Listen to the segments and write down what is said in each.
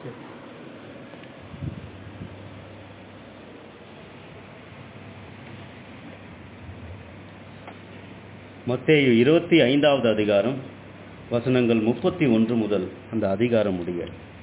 மத்தேயு 25வது அதிகாரம் வசனங்கள் 31 முதல் அந்த அதிகாரம் முடிய.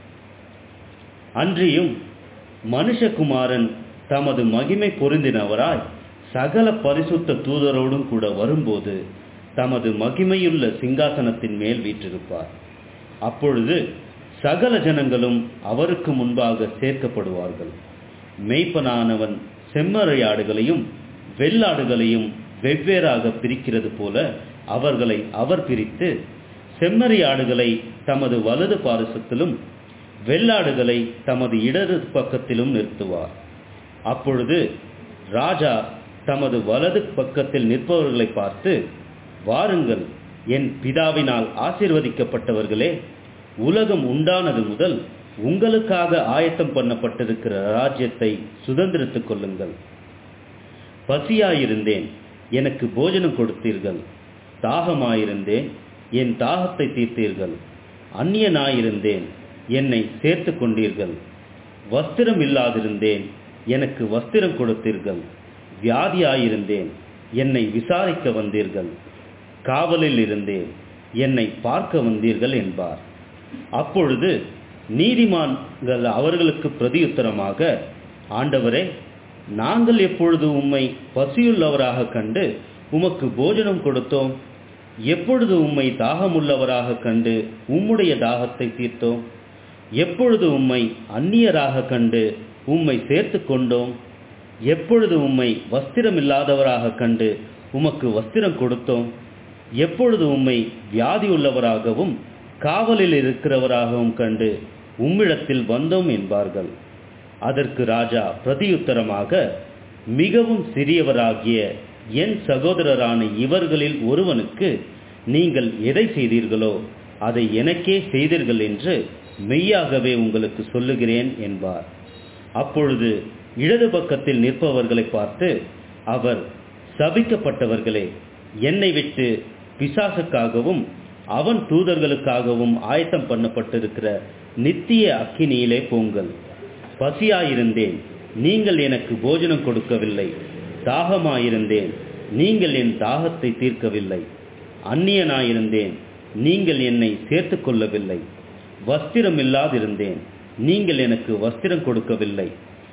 அன்றியும் மனுஷகுமாரன் தமது மகிமை பொருந்தினவராய் சகல பரிசுத்த தூதரோடும் கூட வரும்போது தமது மகிமையுள்ள சிங்காசனத்தின் மேல் வீற்றிருப்பார். அப்பொழுது சகல ஜனங்களும் அவருக்கு முன்பாக சேர்க்கப்படுவார்கள். மேய்ப்பனானவன் செம்மறியாடுகளையும் வெள்ளாடுகளையும் வெவ்வேறாக பிரிக்கிறது போல அவர்களை அவர் பிரித்து செம்மறியாடுகளை தமது வலது பாரிசத்திலும் வெள்ளாடுகளை தமது இடது பக்கத்திலும் நிறுத்துவார். அப்பொழுது ராஜா தமது வலது பக்கத்தில் நிற்பவர்களை பார்த்து, வாருங்கள், என் பிதாவினால் ஆசீர்வதிக்கப்பட்டவர்களே, உலகம் உண்டானது முதல் உங்களுக்காக ஆயத்தம் பண்ணப்பட்டிருக்கிற ராஜ்யத்தை சுதந்திரித்துக் கொள்ளுங்கள். பசியாயிருந்தேன், எனக்கு போஜனம் கொடுத்தீர்கள். தாகமாயிருந்தேன், என் தாகத்தை தீர்த்தீர்கள். அந்நியனாயிருந்தேன், என்னை சேர்த்து கொண்டீர்கள். வஸ்திரம் இல்லாதிருந்தேன், எனக்கு வஸ்திரம் கொடுத்தீர்கள். வியாதியாயிருந்தேன், என்னை விசாரிக்க வந்தீர்கள். காவலில் இருந்தேன், என்னை பார்க்க வந்தீர்கள் என்பார். அப்பொழுது நீதிமான்கள் அவர்களுக்கு பிரதியுத்தரமாக, ஆண்டவரே, நாங்கள் எப்பொழுது உம்மை பசியுள்ளவராக கண்டு உமக்கு போஜனம் கொடுத்தோம்? எப்பொழுது உம்மை தாகமுள்ளவராக கண்டு உம்முடைய தாகத்தை தீர்த்தோம்? எப்பொழுது உம்மை அந்நியராக கண்டு உம்மை சேர்த்து கொண்டோம்? எப்பொழுது உம்மை வஸ்திரம் இல்லாதவராக கண்டு உமக்கு வஸ்திரம் கொடுத்தோம்? எப்பொழுது உம்மை வியாதி உள்ளவராகவும் காவலில் இருக்கிறவராகவும் கண்டு உம்மிடத்தில் வந்தோம் என்பார்கள். அதற்கு ராஜா பிரதியுத்தரமாக, மிகவும் சிறியவராகிய என் சகோதரரான இவர்களில் ஒருவனுக்கு நீங்கள் எதை செய்தீர்களோ அதை எனக்கே செய்தீர்கள் என்று மெய்யாகவே உங்களுக்கு சொல்லுகிறேன் என்பார். அப்பொழுது இடது பக்கத்தில் நிற்பவர்களை பார்த்து அவர், சபிக்கப்பட்டவர்களே, என்னை விட்டு பிசாசுக்காகவும் அவன் தூதர்களுக்காகவும் ஆயத்தம் பண்ணப்பட்டிருக்கிற நித்திய அக்கினியிலே போங்கள். பசியாயிருந்தேன், நீங்கள் எனக்கு போஜனம் கொடுக்கவில்லை. தாகமாயிருந்தேன், நீங்கள் என் தாகத்தை தீர்க்கவில்லை. அந்நியனாயிருந்தேன், நீங்கள் என்னை சேர்த்து கொள்ளவில்லை. வஸ்திரம் இல்லாதிருந்தேன், நீங்கள் எனக்கு வஸ்திரம் கொடுக்கவில்லை.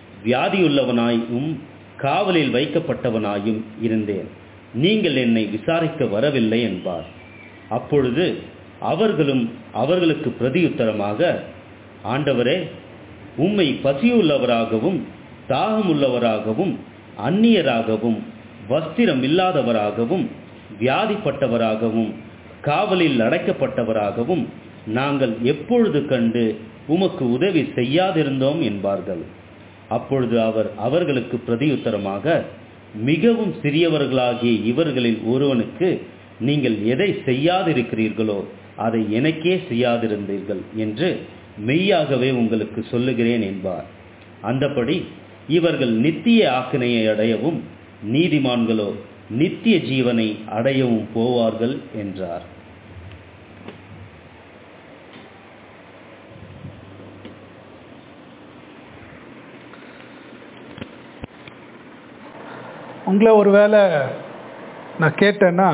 வியாதியுள்ளவனாயும் காவலில் வைக்கப்பட்டவனாயும் இருந்தேன், நீங்கள் என்னை விசாரிக்க வரவில்லை என்பார். அப்பொழுது அவர்களும் அவர்களுக்கு பிரதியுத்தரமாக, ஆண்டவரே, உம்மை பசியுள்ளவராகவும் தாகமுள்ளவராகவும் அந்நியராகவும் வஸ்திரம் இல்லாதவராகவும் வியாதிப்பட்டவராகவும் காவலில் அடைக்கப்பட்டவராகவும் நாங்கள் எப்பொழுது கண்டு உமக்கு உதவி செய்யாதிருந்தோம் என்பார்கள். அப்பொழுது அவர் அவர்களுக்கு பிரதியுத்தரமாக, மிகவும் சிறியவர்களாகிய இவர்களில் ஒருவனுக்கு நீங்கள் எதை செய்யாதிருக்கிறீர்களோ அதை எனக்கே செய்யாதிருந்தீர்கள் என்று மெய்யாகவே உங்களுக்கு சொல்லுகிறேன் என்பார். அந்தபடி இவர்கள் நித்திய ஆக்கினையை அடையவும் நீதிமான்களோ நித்திய ஜீவனை அடையவும் போவார்கள் என்றார். உங்களை ஒருவேளை நான் கேட்டேன்னா,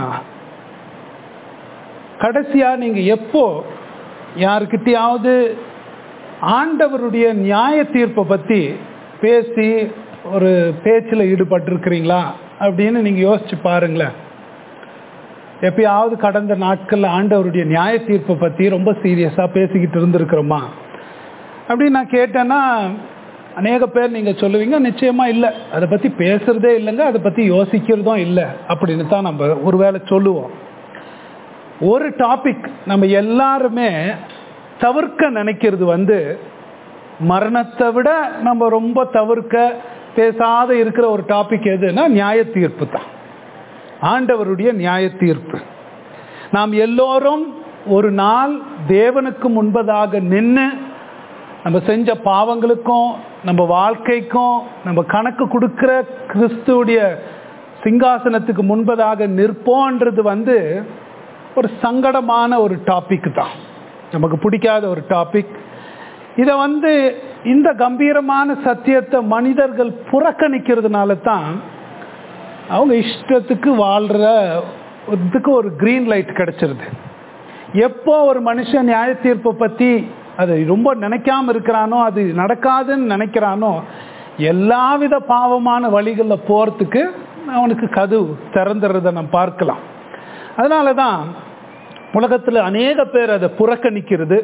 கடைசியா நீங்க எப்போ யாருக்கிட்டையாவது ஆண்டவருடைய நியாய தீர்ப்பை பற்றி பேசி ஒரு பேச்சில் ஈடுபட்டிருக்கிறீங்களா அப்படின்னு நீங்கள் யோசிச்சு பாருங்களேன். எப்பயாவது கடந்த நாட்களில் ஆண்டவருடைய நியாய தீர்ப்பை பற்றி ரொம்ப சீரியஸாக பேசிக்கிட்டு இருந்திருக்கிறோமா அப்படின்னு நான் கேட்டேன்னா, அநேக பேர் நீங்கள் சொல்லுவீங்க, நிச்சயமாக இல்லை, அதை பற்றி பேசுகிறதே இல்லைங்க, அதை பற்றி யோசிக்கிறதும் இல்லை அப்படின்னு தான் நம்ம ஒருவேளை சொல்லுவோம். ஒரு டாபிக் நம்ம எல்லாருமே தவிர்க்க நினைக்கிறது மரணத்தை விட நம்ம ரொம்ப தவிர்க்க பேசாத இருக்கிற ஒரு டாபிக் எதுனா நியாய தீர்ப்பு தான். ஆண்டவருடைய நியாய தீர்ப்பு. நாம் எல்லோரும் ஒரு நாள் தேவனுக்கு முன்பதாக நின்று நம்ம செஞ்ச பாவங்களுக்கும் நம்ம வாழ்க்கைக்கும் நம்ம கணக்கு கொடுக்கிற கிறிஸ்துவுடைய சிங்காசனத்துக்கு முன்பதாக நிற்போன்றது ஒரு சங்கடமான ஒரு டாபிக் தான். நமக்கு பிடிக்காத ஒரு டாபிக். இதை இந்த கம்பீரமான சத்தியத்தை மனிதர்கள் புறக்கணிக்கிறதுனால தான் அவங்க இஷ்டத்துக்கு வாழ்றதுக்கு ஒரு கிரீன் லைட் கிடைச்சிருது. எப்போ ஒரு மனுஷன் நியாய தீர்ப்பை பற்றி அது ரொம்ப நினைக்காம இருக்கிறானோ, அது நடக்காதுன்னு நினைக்கிறானோ, எல்லாவித பாவமான வழிகளில் போகிறதுக்கு அவனுக்கு கதவு திறந்துடுறதை நம்ம பார்க்கலாம். அதனால தான் உலகத்தில் அநேக பேர் அதை புறக்கணிக்கிறது.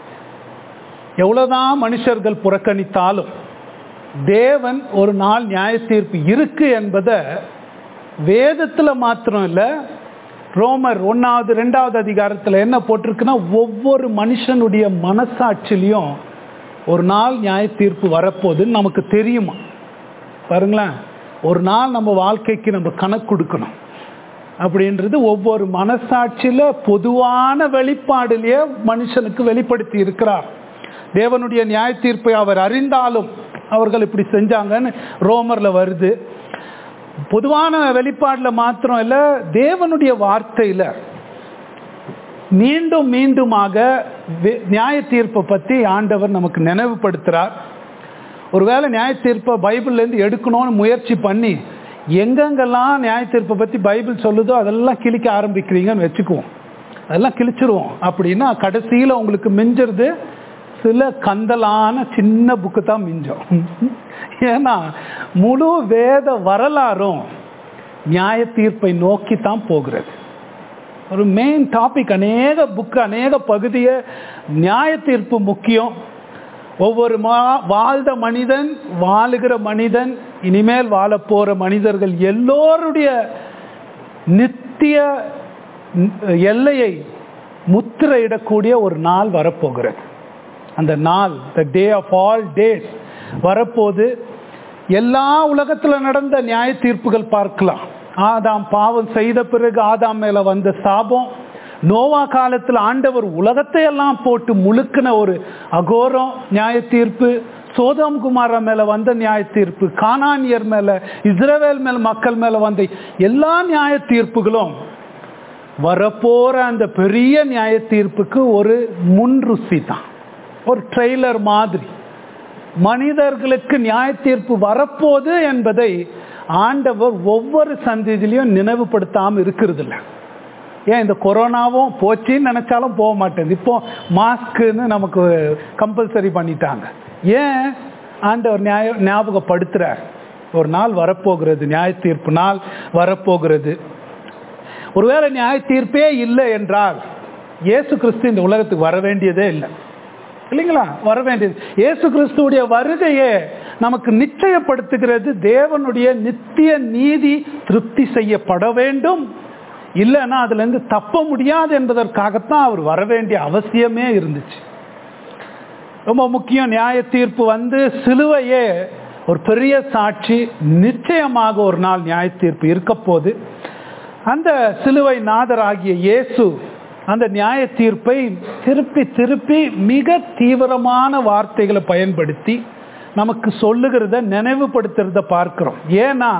எவ்வளோதான் மனுஷர்கள் புறக்கணித்தாலும் தேவன் ஒரு நாள் நியாய தீர்ப்பு இருக்கு என்பதை வேதத்தில் மாத்திரம் இல்லை, ரோமர் 1, 2 அதிகாரத்தில் என்ன போட்டிருக்குன்னா, ஒவ்வொரு மனுஷனுடைய மனசாட்சியிலையும் ஒரு நாள் நியாய தீர்ப்பு வரப்போகுதுன்னு நமக்கு தெரியுமா? பாருங்களேன், ஒரு நாள் நம்ம வாழ்க்கைக்கு நம்ம கணக்கு கொடுக்கணும் அப்படின்றது ஒவ்வொரு மனசாட்சியில் பொதுவான வெளிப்பாடுலேயே மனுஷனுக்கு வெளிப்படுத்தி இருக்கிறார். தேவனுடைய நியாய தீர்ப்பை அவர் அறிந்தாலும் அவர்கள் இப்படி செஞ்சாங்கன்னு ரோமரில் வருது. பொதுவான வெளிப்பாடில் மாத்திரம் இல்லை, தேவனுடைய வார்த்தையில் மீண்டும் மீண்டுமாக நியாய தீர்ப்பை பற்றி ஆண்டவர் நமக்கு நினைவுபடுத்துகிறார். ஒருவேளை நியாய தீர்ப்பை பைபிள்லேருந்து எடுக்கணும்னு முயற்சி பண்ணி எங்கெங்கெல்லாம் நியாய தீர்ப்பை பற்றி பைபிள் சொல்லுதோ அதெல்லாம் கிழிக்க ஆரம்பிக்கிறீங்கன்னு வச்சுக்குவோம். அதெல்லாம் கிழிச்சிருவோம். அப்படின்னா கடைசியில் உங்களுக்கு மிஞ்சிறது சில கந்தலான சின்ன புக்கு தான் மிஞ்சம். ஏன்னா முழு வேத வரலாறும் நியாய தீர்ப்பை நோக்கி தான் போகிறது. ஒரு மெயின் டாபிக், அநேக புக்கு, அநேக பகுதியை நியாய தீர்ப்பு முக்கியம். ஒவ்வொரு வாழ்ந்த மனிதன், வாழுகிற மனிதன், இனிமேல் வாழ போகிற மனிதர்கள் எல்லோருடைய நித்திய எல்லையை முத்திரையிடக்கூடிய ஒரு நாள் வரப்போகிறது. அந்த நாள், the day of all days வரப்போது. எல்லா உலகத்தில் நடந்த நியாய தீர்ப்புகள் பார்க்கலாம். ஆதாம் பாவம் செய்த பிறகு ஆதாம் மேல வந்த சாபம், நோவா காலத்தில் ஆண்டவர் உலகத்தை எல்லாம் போட்டு முழுக்கின ஒரு அகோரம் நியாய தீர்ப்பு, சோதோம் குமாரா மேல வந்த நியாய தீர்ப்பு, கானானியர் மேல, இஸ்ரவேல் மேல் மக்கள் மேல வந்த எல்லா நியாய தீர்ப்புகளும் வரப்போற அந்த பெரிய நியாய தீர்ப்புக்கு ஒரு முன்ருசி தான், ஒரு ட்ரெய்லர் மாதிரி. மனிதர்களுக்கு நியாய தீர்ப்பு வரப்போது என்பதை ஆண்டவர் ஒவ்வொரு சந்ததியிலையும் நினைவுபடுத்தாமல் இருக்கிறது இல்லை. ஏன் இந்த கொரோனாவும் போச்சின்னு நினைச்சாலும் போக மாட்டேங்குது. இப்போ மாஸ்க்குன்னு நமக்கு கம்பல்சரி பண்ணிட்டாங்க. ஏன் ஆண்டவர் ஞாபகப்படுத்துறார், ஒரு நாள் வரப்போகிறது, நியாய தீர்ப்பு நாள் வரப்போகிறது. ஒருவேளை நியாய தீர்ப்பே இல்லை என்றால் இயேசு கிறிஸ்து இந்த உலகத்துக்கு வர வேண்டியதே இல்லை, இல்லைங்களா? வர வேண்டியது. இயேசு கிறிஸ்துடைய வருகையே நமக்கு நிச்சயப்படுத்துகிறது தேவனுடைய நித்திய நீதி திருப்தி செய்யப்பட வேண்டும். இல்லைன்னா அதுல இருந்து தப்ப முடியாது என்பதற்காகத்தான் அவர் வர வேண்டிய அவசியமே இருந்துச்சு. ரொம்ப முக்கியம். நியாய தீர்ப்பு சிலுவையே ஒரு பெரிய சாட்சி. நிச்சயமாக ஒரு நாள் நியாய தீர்ப்பு இருக்க போது. அந்த சிலுவை நாதராகிய இயேசு அந்த நியாய தீர்ப்பை திருப்பி திருப்பி மிக தீவிரமான வார்த்தைகளை பயன்படுத்தி நமக்கு சொல்லுகிறத, நினைவுபடுத்துறத பார்க்கிறோம். ஏன்னா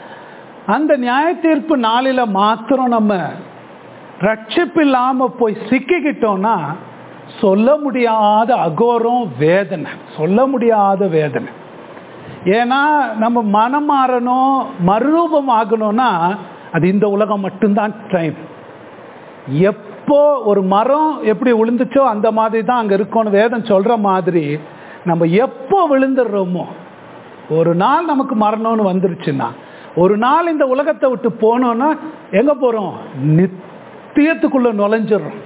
அந்த நியாய தீர்ப்பு நாளில மாத்திரம் நம்ம ரட்சிப்பு இல்லாம போய் சிக்கிக்கிட்டோம்னா சொல்ல முடியாத அகோரம் வேதனை, சொல்ல முடியாத வேதனை. ஏன்னா நம்ம மனம் மாறணும், மறுரூபம் ஆகணும்னா அது இந்த உலகம் மட்டும்தான் டைம். எப்போ ஒரு மரம் எப்படி விழுந்துச்சோ அந்த மாதிரி தான் அங்கே இருக்கணும். வேதம் சொல்ற மாதிரி நம்ம எப்போ விழுந்துடுறோமோ, ஒரு நாள் நமக்கு மரணம்னு வந்துருச்சுன்னா, ஒரு நாள் இந்த உலகத்தை விட்டு போனோம்னா எங்க போறோம்? நித்தியத்துக்குள்ள நுழைஞ்சிடறோம்.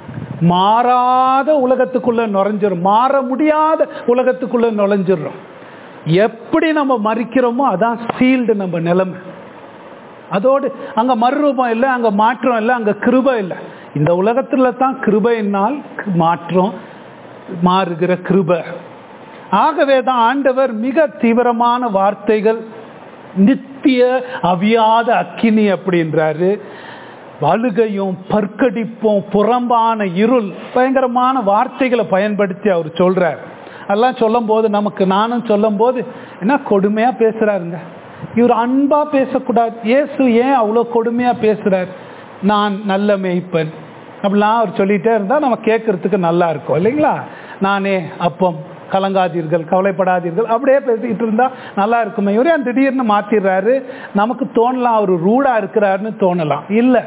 மாறாத உலகத்துக்குள்ள நுழைஞ்சிடும், மாற முடியாத உலகத்துக்குள்ள நுழைஞ்சிடறோம். எப்படி நம்ம மறிக்கிறோமோ அதான் சீல்டு நம்ம நிலைமை. அதோடு அங்க மறுரூபம் இல்லை, அங்க மாற்றம் இல்லை, அங்க கிருபை இல்லை. இந்த உலகத்துல தான் கிருபையினால் மாற்றம், மாறுகிற கிருபை. ஆகவே தான் ஆண்டவர் மிக தீவிரமான வார்த்தைகள், நித்திய அவியாத அக்கினி அப்படின்றாரு. அழுகையும் பற்கடிப்பும் புறம்பான இருள், பயங்கரமான வார்த்தைகளை பயன்படுத்தி அவர் சொல்றார். அதெல்லாம் சொல்லும் போது நமக்கு, நானும் சொல்லும் போது என்ன கொடுமையா பேசுறாருங்க, இவர் அன்பா பேசக்கூடாது. இயேசு ஏன் அவ்வளோ கொடுமையா பேசுறார்? நான் நல்ல மேய்ப்பன் அப்படிலாம் அவர் சொல்லிட்டே இருந்தா நம்ம கேட்கறதுக்கு நல்லா இருக்கும், இல்லைங்களா? நானே அப்பம், கலங்காதீர்கள், கவலைப்படாதீர்கள், அப்படியே பேசிக்கிட்டு இருந்தா நல்லா இருக்குமே. இவரே திடீர்னு மாத்திடுறாரு. நமக்கு தோணலாம் அவர் ரூடா இருக்கிறாருன்னு தோணலாம். இல்லை,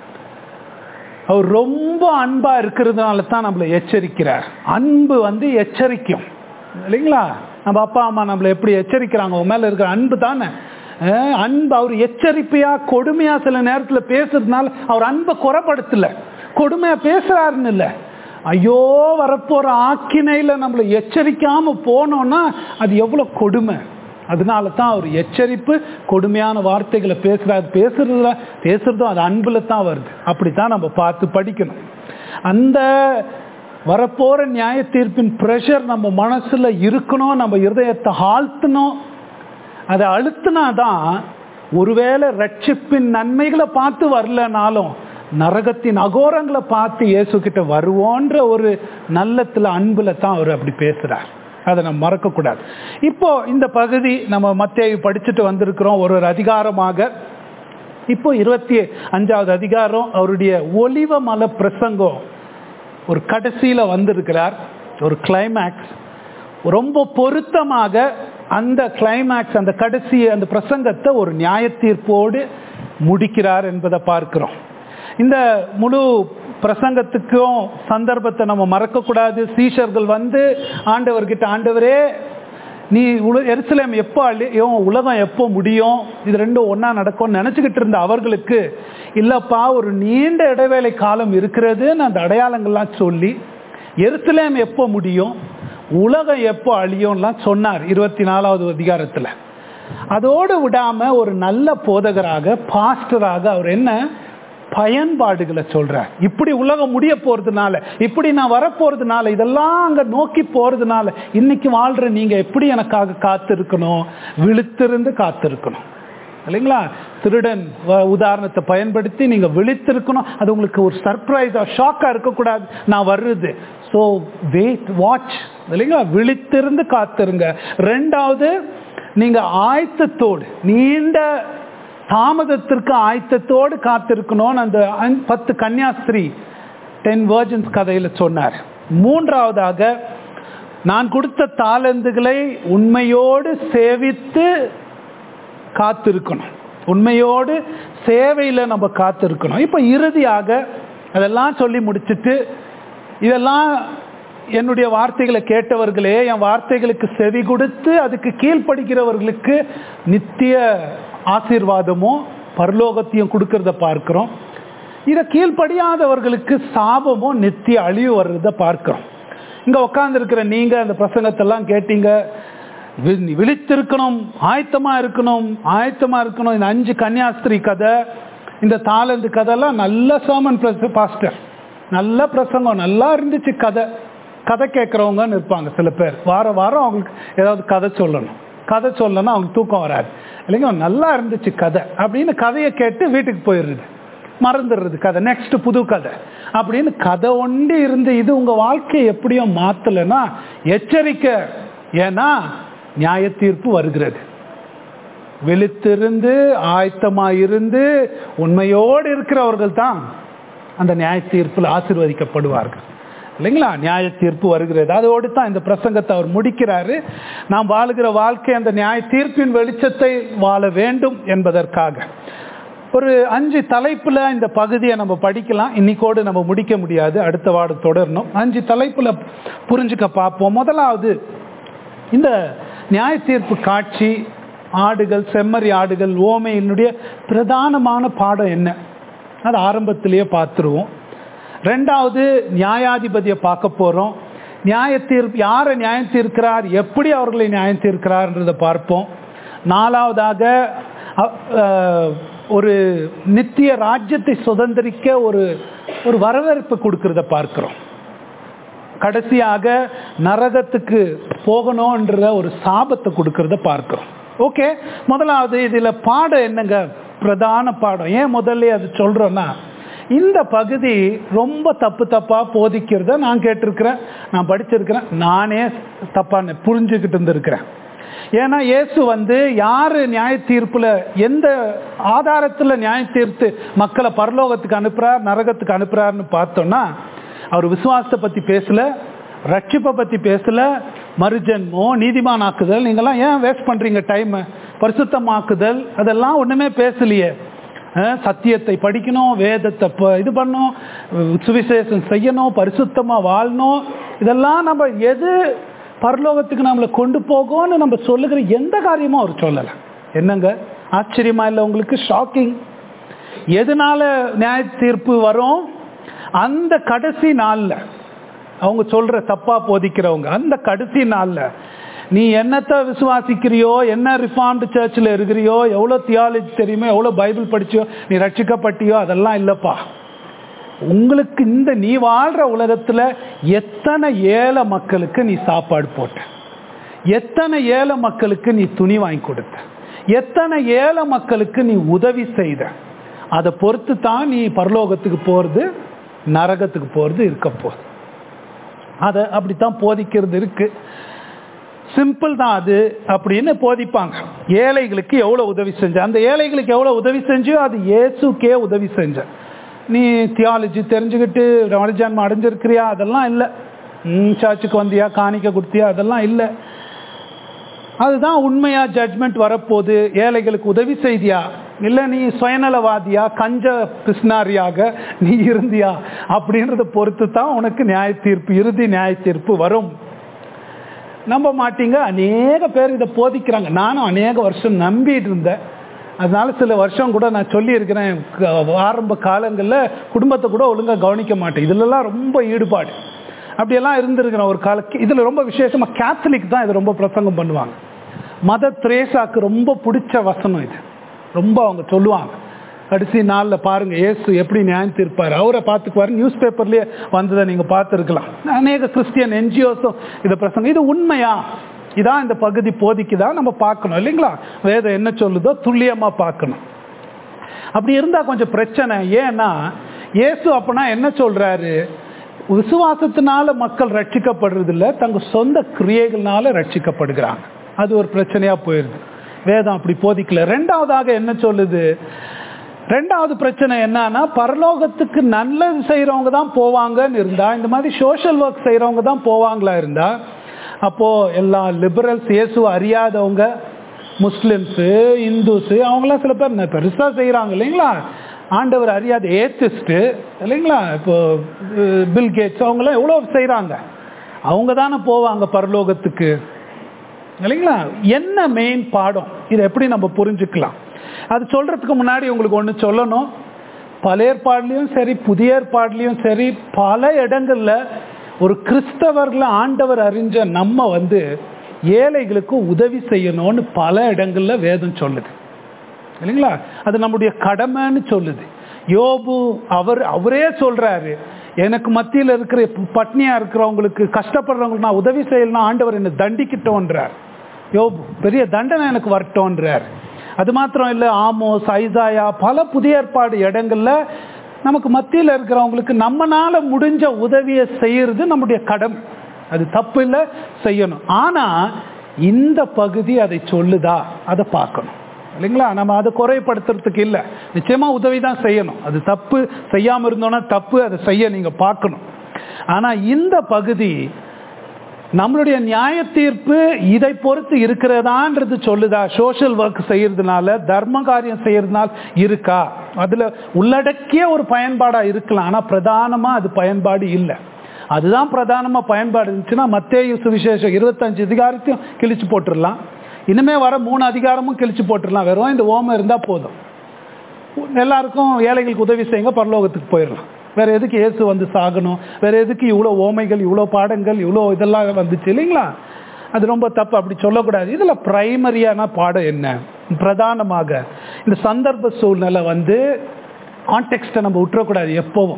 அவர் ரொம்ப அன்பா இருக்கிறதுனால தான் நம்மளை எச்சரிக்கிறார். அன்பு எச்சரிக்கும் இல்லைங்களா? நம்ம அப்பா அம்மா நம்மளை எப்படி எச்சரிக்கிறாங்க, உன் மேல இருக்கிற அன்பு தானே. அன்பு அவர் எச்சரிப்பையா கொடுமையா சில நேரத்தில் பேசுறதுனால அவர் அன்பை குறைப்படுத்தல, கொடுமையா பேசுறாருன்னு இல்லை. ஐயோ வரப்போற ஆக்கினையில நம்மளை எச்சரிக்காம போனோம்னா அது எவ்வளவு கொடுமை. அதனால தான் அவர் எச்சரிப்பு, கொடுமையான வார்த்தைகளை பேசுறாரு. பேசுறதும் அது அன்புல தான் வருது. அப்படித்தான் நம்ம பார்த்து படிக்கணும். அந்த வரப்போற நியாய தீர்ப்பின் பிரஷர் நம்ம மனசுல இருக்கணும், நம்ம இருதயத்தை ஆழ்த்தணும். அதை அழுத்தினாதான் ஒருவேளை ரட்சிப்பின் நன்மைகளை பார்த்து வரலனாலும் நரகத்தின் அகோரங்களை பார்த்து இயேசு கிட்ட வருவோன்ற ஒரு நல்லத்துல அன்புல தான் அவர் அப்படி பேசுறார். அதை நம்ம மறக்க கூடாது. இப்போ இந்த பகுதி நம்ம மத்தேயு படிச்சுட்டு வந்திருக்கிறோம் ஒரு அதிகாரமாக. இப்போ 25வது அதிகாரம் அவருடைய ஒலிவ மலை பிரசங்கம் ஒரு கடைசியில வந்திருக்கிறார். ஒரு கிளைமேக்ஸ் ரொம்ப பொருத்தமாக அந்த கிளைமேக்ஸ், அந்த கடைசி அந்த பிரசங்கத்தை ஒரு நியாய தீர்ப்போடு முடிக்கிறார் என்பதை பார்க்கிறோம். இந்த முழு பிரசங்கத்துக்கும் சந்தர்ப்பத்தை நம்ம மறக்க கூடாது. சீஷர்கள் ஆண்டவர்கிட்ட, ஆண்டவரே நீ எருசலேம் எப்போ அழியும், உலகம் எப்போ முடியும், இது ரெண்டும் ஒன்னா நடக்கும்னு நினைச்சுக்கிட்டு இருந்த அவர்களுக்கு, இல்லப்பா ஒரு நீண்ட இடைவேளை காலம் இருக்கிறதுன்னு அந்த அடையாளங்கள்லாம் சொல்லி எருசலேம் எப்போ முடியும், உலகம் எப்போ அழியும்லாம் சொன்னார் 24வது அதிகாரத்துல. அதோடு விடாம ஒரு நல்ல போதகராக, பாஸ்டராக அவர் என்ன பயன்பாடுகளை சொல்றார். இப்படி உலகம் முடிய போறதுனால, இப்படி நான் வரப்போறதுனால, இதெல்லாம் அங்க நோக்கி போறதுனால இன்னைக்கு வாழ்ற நீங்க எப்படி எனக்காக காத்திருக்கணும், விழித்திருந்து காத்திருக்கணும் இல்லைங்களா? திருடன் உதாரணத்தை பயன்படுத்தி நீங்க விழித்திருக்கணும். அது உங்களுக்கு ஒரு சர்ப்ரைஸா, ஷாக்கா இருக்கக்கூடாது நான் வர்றது. ஸோ வெயிட், வாட்ச் இல்லைங்களா? விழித்திருந்து காத்திருங்க. ரெண்டாவது, நீங்க ஆயத்தத்தோடு, நீண்ட தாமதத்திற்கு ஆயத்தத்தோடு காத்திருக்கணும்னு அந்த 10 கன்னியாஸ்திரி 10 virgins கதையில சொன்னார். மூன்றாவதாக, நான் கொடுத்த தாலந்துகளை உண்மையோடு சேவித்து காத்திருக்கணும். உண்மையோடு சேவையில நம்ம காத்திருக்கணும். இப்ப இறுதியாக அதெல்லாம் சொல்லி முடிச்சுட்டு, இதெல்லாம் என்னுடைய வார்த்தைகளை கேட்டவர்களே, என் வார்த்தைகளுக்கு செவி கொடுத்து அதுக்கு கீழ்ப்படுகிறவர்களுக்கு நித்திய ஆசீர்வாதமும் பரலோகத்தையும் கொடுக்கறத பார்க்கிறோம். இதை கீழ்ப்படியாதவர்களுக்கு சாபமும் நித்திய அழிவு வர்றத பார்க்கிறோம். இங்க உட்கார்ந்து இருக்கிற நீங்க அந்த பிரசங்கத்தெல்லாம் கேட்டீங்க, விழித்திருக்கணும், ஆயத்தமா இருக்கணும், ஆயத்தமா இருக்கணும். இந்த 5 கன்னியாஸ்திரி கதை, இந்த தாலந்து கதைலாம் நல்ல சர்மன் பாஸ்டர், நல்ல பிரசங்கம், நல்லா இருந்துச்சு. கதை கேட்கறவங்கன்னு இருப்பாங்க சில பேர், வாரம் அவங்களுக்கு ஏதாவது கதை சொல்லணும். கதை சொல்லணும்னா அவங்களுக்கு தூக்கம் வராது இல்லைங்க. நல்லா இருந்துச்சு கதை அப்படின்னு கதையை கேட்டு வீட்டுக்கு போயிடுறது, மறந்துடுறது கதை, நெக்ஸ்ட் புது கதை அப்படின்னு கதை ஒண்டி இருந்து இது உங்க வாழ்க்கையை எப்படியோ மாத்தலைன்னா எச்சரிக்கை. ஏன்னா நியாய தீர்ப்பு வருகிறது. விழித்திருந்து ஆயத்தமாயிருந்து உண்மையோடு இருக்கிறவர்கள் தான் அந்த நியாய தீர்ப்பில் ஆசீர்வதிக்கப்படுவார்கள் இல்லைங்களா? நியாய தீர்ப்பு வருகிறது. அதோடு தான் இந்த பிரசங்கத்தை அவர் முடிக்கிறாரு. நாம் வாழுகிற வாழ்க்கை அந்த நியாய தீர்ப்பின் வெளிச்சத்தை வாழ வேண்டும் என்பதற்காக ஒரு 5 தலைப்புல இந்த பகுதியை நம்ம படிக்கலாம். இன்னைக்கோடு நம்ம முடிக்க முடியாது, அடுத்த வாரம் தொடரணும். 5 தலைப்புல புரிஞ்சுக்க பார்ப்போம். முதலாவது, இந்த நியாய தீர்ப்பு காட்சி, ஆடுகள், செம்மறி ஆடுகள், ஓமையினுடைய பிரதானமான பாடம் என்ன, அது ஆரம்பத்திலேயே பார்த்துருவோம். ரெண்டாவது, நியாயாதிபதியை பார்க்க போறோம். நியாய தீர்ப்பு, யாரை நியாயம் தீர்க்கிறார், எப்படி அவர்களை நியாயம் தீர்க்கிறார்ன்றதை பார்ப்போம். நாலாவதாக, ஒரு நித்திய ராஜ்யத்தை சுதந்திரிக்க ஒரு வரவேற்பு கொடுக்கறத பார்க்கிறோம். கடைசியாக நரகத்துக்கு போகணும்ன்ற ஒரு சாபத்தை கொடுக்கறத பார்க்கிறோம். ஓகே, முதலாவது இதுல பாடம் என்னங்க, பிரதான பாடம். ஏன் முதல்ல அது சொல்றோம்னா, இந்த பகுதி ரொம்ப தப்பா போதிக்கிறத நான் கேட்டிருக்கிறேன், நான் படிச்சிருக்கிறேன், நானே தப்பா புரிஞ்சுக்கிட்டு இருந்திருக்கிறேன். ஏன்னா இயேசு யாரு நியாய தீர்ப்புல, எந்த ஆதாரத்துல நியாய தீர்த்து மக்களை பரலோகத்துக்கு அனுப்புறார், நரகத்துக்கு அனுப்புறாருன்னு பார்த்தோம்னா, அவர் விசுவாசத்தை பத்தி பேசல, ரட்சிப்பை பற்றி பேசல, மறுஜென்மம், நீதிமானாக்குதல், நீங்கள்லாம் ஏன் வேஸ்ட் பண்ணுறீங்க டைமை? பரிசுத்தமாக்குதல் அதெல்லாம் ஒன்றுமே பேசலையே. சத்தியத்தை படிக்கணும், வேதத்தை இது பண்ணணும், சுவிசேஷம் செய்யணும், பரிசுத்தமாக வாழணும், இதெல்லாம் நம்ம எது பரலோகத்துக்கு நம்மளை கொண்டு போகும்னு நம்ம சொல்லுகிற எந்த காரியமும் அவர் சொல்லலை. என்னங்க ஆச்சரியமா இல்லை உங்களுக்கு? ஷாக்கிங். எதனால நியாய தீர்ப்பு வரும்? அந்த கடைசி நாளில் அவங்க சொல்ற தப்பா போதிக்கிறவங்க அந்த கடைசி நாளில் நீ என்னத்தை விசுவாசிக்கிறியோ, என்ன ரிஃபார்ம்டு சர்ச்சில் இருக்கிறியோ, எவ்வளோ தியாலஜி தெரியுமோ, எவ்வளோ பைபிள் படிச்சியோ, நீ ரட்சிக்கப்பட்டியோ, அதெல்லாம் இல்லைப்பா. உங்களுக்கு இந்த நீ வாழ்கிற உலகத்தில் எத்தனை ஏழை மக்களுக்கு நீ சாப்பாடு போட்ட, எத்தனை ஏழை மக்களுக்கு நீ துணி வாங்கி கொடுத்த, எத்தனை ஏழை மக்களுக்கு நீ உதவி செய்த, அதை பொறுத்து தான் நீ பரலோகத்துக்கு போகிறது நரகத்துக்கு போகிறது இருக்க போகுது. அதை அப்படித்தான் போதிக்கிறது இருக்கு. சிம்பிள் தான் அது அப்படின்னு போதிப்பாங்க. ஏழைகளுக்கு எவ்வளோ உதவி செஞ்ச, அந்த ஏழைகளுக்கு எவ்வளோ உதவி செஞ்சோ அது இயேசுக்கே உதவி செஞ்ச. நீ தியாலஜி தெரிஞ்சுக்கிட்டு மறுஜன்மம் அடைஞ்சிருக்கிறியா? அதெல்லாம் இல்லை. சர்ச்சுக்கு வந்தியா, காணிக்க கொடுத்தியா? அதெல்லாம் இல்லை. அதுதான் உண்மையா ஜட்ஜ்மெண்ட் வரப்போகுது. ஏழைகளுக்கு உதவி செய்தியா, இல்லை நீ சுயநலவாதியா, கஞ்ச பிஸ்னாரியாக நீ இருந்தியா அப்படின்றத பொறுத்து தான் உனக்கு நியாய தீர்ப்பு, இறுதி நியாய தீர்ப்பு வரும். நம்ப மாட்டீங்க, அநேக பேர் இதை போதிக்கிறாங்க. நானும் அநேக வருஷம் நம்பிட்டு இருந்தேன். அதனால சில வருஷம் கூட நான் சொல்லியிருக்கிறேன், ஆரம்ப காலங்களில் குடும்பத்தை கூட ஒழுங்காக கவனிக்க மாட்டேன், இதிலெல்லாம் ரொம்ப ஈடுபாடு அப்படியெல்லாம் இருந்திருக்கிறேன் ஒரு கால. இதில் ரொம்ப விசேஷமாக கேத்தலிக் தான் இது ரொம்ப பிரசங்கம் பண்ணுவாங்க. மதர் தெரேசாக்கு ரொம்ப பிடிச்ச வசனம் இது. ரொம்ப அவங்க சொல்லுவாங்க, கடைசி நாளில் பாருங்கள் இயேசு எப்படி நியாயம் தீர்ப்பார், அவரை பார்த்துக்குவார். நியூஸ் பேப்பர்லேயே வந்ததை நீங்கள் பார்த்துருக்கலாம். அநேக கிறிஸ்டியன் என்ஜிஓஸும் இதை பிரசங்கம். இது உண்மையா? இதான் இந்த பகுதி போதிக்குதான் நம்ம பார்க்கணும் இல்லைங்களா? வேதம் என்ன சொல்லுதோ துல்லியமாக பார்க்கணும். அப்படி இருந்தால் கொஞ்சம் பிரச்சனை. ஏன்னா இயேசு அப்பனா என்ன சொல்கிறாரு? விசுவாசத்தினால மக்கள் ரட்சிக்கப்படுறதில்ல, தங்கள் சொந்த கிரியைகள்னால ரட்சிக்கப்படுகிறாங்க. அது ஒரு பிரச்சனையாக போயிடுது. வேதம் அப்படி போதிக்கல. ரெண்டாவதாக என்ன சொல்லுது? ரெண்டாவது பிரச்சனை என்னன்னா, பரலோகத்துக்கு நல்லது செய்கிறவங்க தான் போவாங்கன்னு இருந்தா, இந்த மாதிரி சோஷியல் ஒர்க் செய்கிறவங்க தான் போவாங்களா இருந்தா, அப்போது எல்லா லிபரல்ஸ், இயேசுவை அறியாதவங்க, முஸ்லிம்ஸு, இந்துஸு, அவங்களாம் சில பேர் பெருசாக செய்கிறாங்க இல்லைங்களா? ஆண்டவர் அறியாத ஏத்திஸ்ட்டு இல்லைங்களா? இப்போ பில் கேட்ஸ் அவங்களாம் எவ்வளோ செய்கிறாங்க. அவங்க தானே போவாங்க பரலோகத்துக்கு இல்லைங்களா? என்ன மெயின் பாடம்? இதை எப்படி நம்ம புரிஞ்சுக்கலாம்? அது சொல்கிறதுக்கு முன்னாடி உங்களுக்கு ஒன்று சொல்லணும். பழைய ஏற்பாடுலேயும் சரி, புதிய ஏற்பாடுலேயும் சரி, பல இடங்களில் ஒரு கிறிஸ்தவர்களை ஆண்டவர் அறிஞ்ச நம்ம ஏழைகளுக்கு உதவி செய்யணும்னு பல இடங்களில் வேதம் சொல்லுது இல்லைங்களா? அது நம்முடைய கடமைன்னு சொல்லுது. யோபு அவரே சொல்கிறாரு, எனக்கு மத்தியில் இருக்கிற பட்னியாக இருக்கிறவங்களுக்கு, கஷ்டப்படுறவங்களுக்கு நான் உதவி செய்யலாம், ஆண்டவர் என்னை தண்டிக்கிட்டோன்றார். யோபு பெரிய தண்டனை எனக்கு வரட்டோன்றார். அது மாத்திரம் இல்லை, ஆமோஸ், ஐசாயா, பல புதிய ஏற்பாடு இடங்களில் நமக்கு மத்தியில் இருக்கிறவங்களுக்கு நம்மளால முடிஞ்ச உதவியை செய்யறது நம்முடைய கடமை. அது தப்பு இல்லை, செய்யணும். ஆனால் இந்த பகுதி அதை சொல்லுதா? அதை பார்க்கணும் இல்லைங்களா? நம்ம அதை குறைப்படுத்துறதுக்கு இல்லை, நிச்சயமாக உதவி தான் செய்யணும். அது தப்பு, செய்யாமல் இருந்தோன்னா தப்பு, அதை செய்ய நீங்கள் பார்க்கணும். ஆனால் இந்த பகுதி நம்மளுடைய நியாய தீர்ப்பு இதை பொறுத்து இருக்கிறதான்றது சொல்லுதா? சோஷியல் ஒர்க் செய்யறதுனால, தர்ம காரியம் செய்யறதுனால இருக்கா? அதில் உள்ளடக்கிய ஒரு பயன்பாடாக இருக்கலாம், ஆனால் பிரதானமாக அது பயன்பாடு இல்லை. அதுதான் பிரதானமாக பயன்பாடு இருந்துச்சுன்னா மத்தேயு சுவிசேஷம் 25 அதிகாரத்தையும் கிழிச்சு போட்டுடலாம், இனிமே வர 3 அதிகாரமும் கிழிச்சு போட்டுடலாம். வெறும் இந்த ஓமம் இருந்தால் போதும், எல்லாருக்கும் ஏழைகளுக்கு உதவி செய்யுங்க, பரலோகத்துக்கு போயிடலாம். வேற எதுக்கு இயேசு சாகணும்? வேற எதுக்கு இவ்வளோ ஓமைகள், இவ்வளோ பாடங்கள், இவ்வளோ இதெல்லாம் வந்துச்சு இல்லைங்களா? அது ரொம்ப தப்பு, அப்படி சொல்லக்கூடாது. இதில் பிரைமரியான பாடம் என்ன? பிரதானமாக இந்த சந்தர்ப்ப சூழ்நிலை கான்டெக்ஸ்ட்டை நம்ம விட்டுறக்கூடாது. எப்போவும்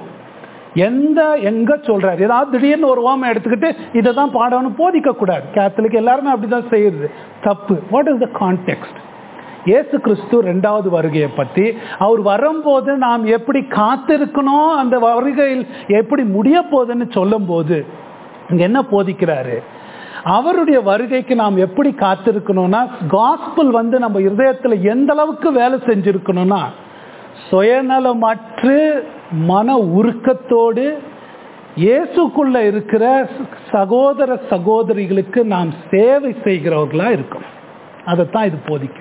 எங்க சொல்றாரு, ஏதாவது திடீர்னு ஒரு ஓமை எடுத்துக்கிட்டு இதை தான் பாடம்னு போதிக்கக்கூடாது. கேத்தலிக் எல்லாருமே அப்படிதான் செய்யுது, தப்பு. What is the context? இயேசு கிறிஸ்து 2வது வருகையை பற்றி, அவர் வரும்போது நாம் எப்படி காத்திருக்கணும், அந்த வருகையில் எப்படி முடிய போகுதுன்னு சொல்லும் போது இங்க என்ன போதிக்கிறாரு? அவருடைய வருகைக்கு நாம் எப்படி காத்திருக்கணும்னா, காஸ்பல் நம்ம இருதயத்தில் எந்த அளவுக்கு வேலை செஞ்சிருக்கணும்னா, சுயநலமற்று மன உருக்கத்தோடு இயேசுக்குள்ள இருக்கிற சகோதர சகோதரிகளுக்கு நாம் சேவை செய்கிறவர்களா இருக்கணும். அதைத்தான் இது போதிக்கும்.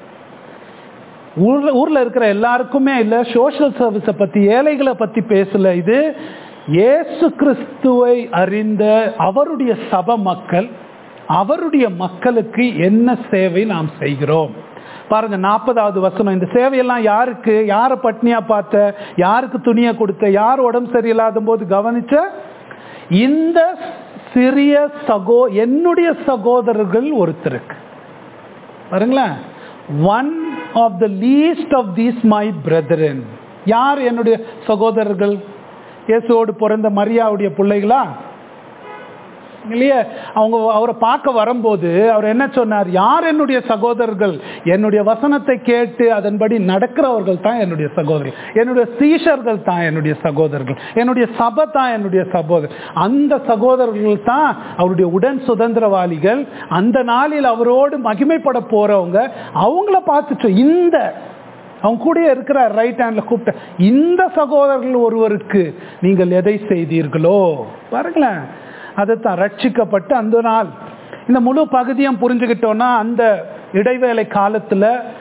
ஊர்ல இருக்கிற எல்லாருக்குமே இல்லை, சோஷியல் சர்வீஸை பத்தி, ஏழைகளை பத்தி பேசல. இது இயேசு கிறிஸ்துவை அறிந்த அவருடைய சபை மக்கள், அவருடைய மக்களுக்கு என்ன சேவை நாம் செய்கிறோம் பாருங்க. 40வது வசனம். இந்த சேவையெல்லாம் யாருக்கு? யாரை பட்னியா பார்த்த, யாருக்கு துணியை கொடுத்த, யார் உடம்பு சரியில்லாத போது கவனிச்ச, இந்த சிறிய என்னுடைய சகோதரர்கள் ஒருத்தருக்கு. பாருங்களேன், one of the least of these my brethren. யார் என்னுடைய சகோதரர்கள்? இயேசுவோடு பிறந்த மரியாவுடைய பிள்ளைகளா இல்லையே? அவங்க அவரை பார்க்க வரும்போது அவர் என்ன சொன்னார்? யார் என்னுடைய சகோதரர்கள்? என்னுடைய வசனத்தை கேட்டு அதன்படி நடக்கிறவர்கள் தான் என்னுடைய சகோதரர்கள், என்னுடைய சீஷர்கள் தான் என்னுடைய சகோதரர்கள், என்னுடைய சபை தான் என்னுடைய சகோதரர். அந்த சகோதரர்கள் தான் அவருடைய உடன் சுதந்திரவாளிகள். அந்த நாளில் அவரோடு மகிமைப்பட போறவங்க. அவங்கள பார்த்துட்டு இந்த அவங்க கூட இருக்கிற ரைட் ஹேண்ட்ல கூப்பிட்ட இந்த சகோதரர்கள் ஒருவருக்கு நீங்கள் எதை செய்தீர்களோ பாருங்களேன். அதைத்தான் ரட்சிக்கப்பட்டு அந்த நாள். இந்த முழு பகுதியும் புரிஞ்சுக்கிட்டோம்னா அந்த இடைவேளை காலத்துல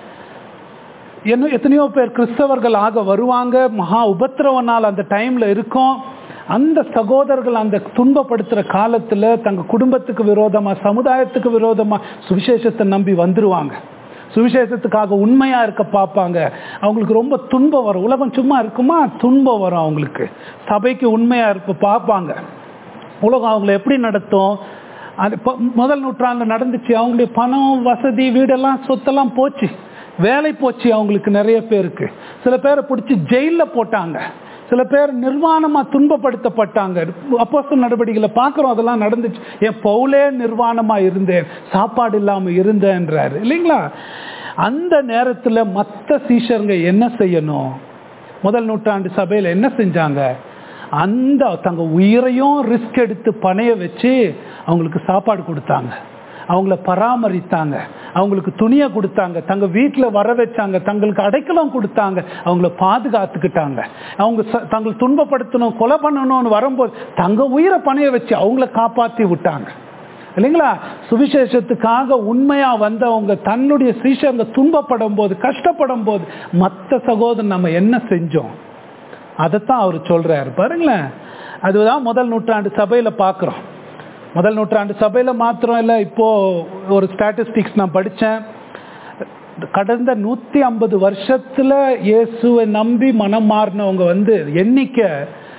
எத்தனையோ பேர் கிறிஸ்தவர்கள் ஆக வருவாங்க. மகா உபத்திரவ நாள் அந்த டைம்ல இருக்கும். அந்த சகோதரர்கள் அந்த துன்பப்படுத்துற காலத்துல தங்க குடும்பத்துக்கு விரோதமா, சமுதாயத்துக்கு விரோதமா சுவிசேஷத்தை நம்பி வந்துருவாங்க. சுவிசேஷத்துக்காக உண்மையா இருக்க பார்ப்பாங்க. அவங்களுக்கு ரொம்ப துன்பம் வரும். உலகம் சும்மா இருக்குமா? துன்பம் வரும் அவங்களுக்கு. சபைக்கு உண்மையா இருப்ப பார்ப்பாங்க. உலகம் அவங்களை எப்படி நடத்தும்? அது முதல் நூற்றாண்டுல நடந்துச்சு. அவங்களுடைய பணம், வசதி, வீடெல்லாம், சொத்தெல்லாம் போச்சு. வேலை போச்சு அவங்களுக்கு. நிறைய பேருக்கு சில பேரை பிடிச்சி ஜெயிலில் போட்டாங்க. சில பேர் நிர்வாணமா துன்பப்படுத்தப்பட்டாங்க. அப்போஸ்தலர் நடவடிக்கைகளை பார்க்குறோம், அதெல்லாம் நடந்துச்சு. என் பவுலே நிர்வாணமா இருந்தேன், சாப்பாடு இல்லாம இருந்தேன்றாரு இல்லைங்களா? அந்த நேரத்தில் மற்ற சீஷருங்க என்ன செய்யணும்? முதல் நூற்றாண்டு சபையில் என்ன செஞ்சாங்க? அந்த தங்க உயிரையும் ரிஸ்க் எடுத்து பணைய வச்சு அவங்களுக்கு சாப்பாடு கொடுத்தாங்க, அவங்கள பராமரித்தாங்க, அவங்களுக்கு துணியை கொடுத்தாங்க, தங்க வீட்டில் வர வச்சாங்க, தங்களுக்கு அடைக்கலம் கொடுத்தாங்க, அவங்கள பாதுகாத்துக்கிட்டாங்க. அவங்க தங்களை துன்பப்படுத்தணும், கொலை பண்ணணும்னு வரும்போது தங்க உயிரை பணைய வச்சு அவங்கள காப்பாற்றி விட்டாங்க இல்லைங்களா? சுவிசேஷத்துக்காக உண்மையா வந்தவங்க தன்னுடைய சீஷங்க துன்பப்படும் போது, கஷ்டப்படும் போது மற்ற சகோதரன் நம்ம என்ன செஞ்சோம்? அதைத்தான் அவர் சொல்றாரு பாருங்களேன். அதுதான் முதல் நூற்றாண்டு சபையில பார்க்குறோம். முதல் நூற்றாண்டு சபையில மாத்திரம் இல்லை, இப்போ ஒரு ஸ்டாட்டிஸ்டிக்ஸ் நான் படித்தேன். கடந்த 150 வருஷத்துல இயேசுவை நம்பி மனம் மாறினவங்க எண்ணிக்கை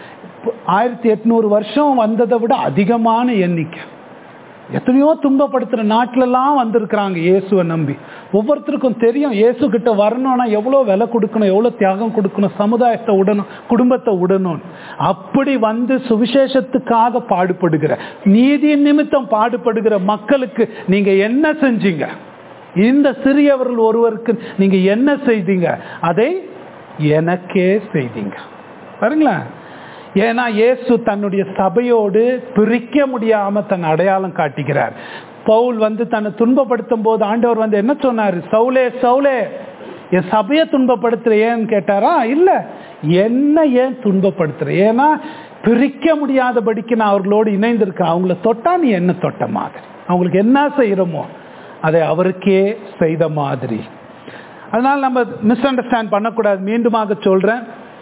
1800 வருஷம் வந்ததை விட அதிகமான எண்ணிக்கை. எத்தனையோ துன்பப்படுத்துற நாட்டிலெல்லாம் வந்திருக்கிறாங்க இயேசுவை நம்பி. ஒவ்வொருத்தருக்கும் தெரியும் இயேசு கிட்ட வரணும்னா எவ்வளோ விலை கொடுக்கணும், எவ்வளோ தியாகம் கொடுக்கணும், சமுதாயத்தை விடணும், குடும்பத்தை விடணும். அப்படி சுவிசேஷத்துக்காக பாடுபடுகிற, நீதியின் நிமித்தம் பாடுபடுகிற மக்களுக்கு நீங்க என்ன செஞ்சீங்க? இந்த சிறியவர்கள் ஒருவருக்கு நீங்க என்ன செய்தீங்க? அதை எனக்கே செய்தீங்க பாருங்களேன். ஏன்னா இயேசு தன்னுடைய சபையோடு பிரிக்க முடியாம தன் அடையாளம் காட்டுகிறார். பவுல் தன்னை துன்பப்படுத்தும் போது ஆண்டவர் என்ன சொன்னாரு? சவுலே சவுலே என் சபையை துன்பப்படுத்துற ஏன்னு கேட்டாரா? இல்ல, என்ன ஏன் துன்பப்படுத்துற? ஏன்னா பிரிக்க முடியாதபடிக்கு நான் அவர்களோடு இணைந்திருக்கேன். அவங்கள தொட்டா நீ என்ன தொட்ட மாதிரி, அவங்களுக்கு என்ன செய்யறோமோ அதை அவருக்கே செய்த மாதிரி. அதனால நம்ம மிஸ் அண்டர்ஸ்டாண்ட் பண்ணக்கூடாது. மீண்டுமாக சொல்றேன்,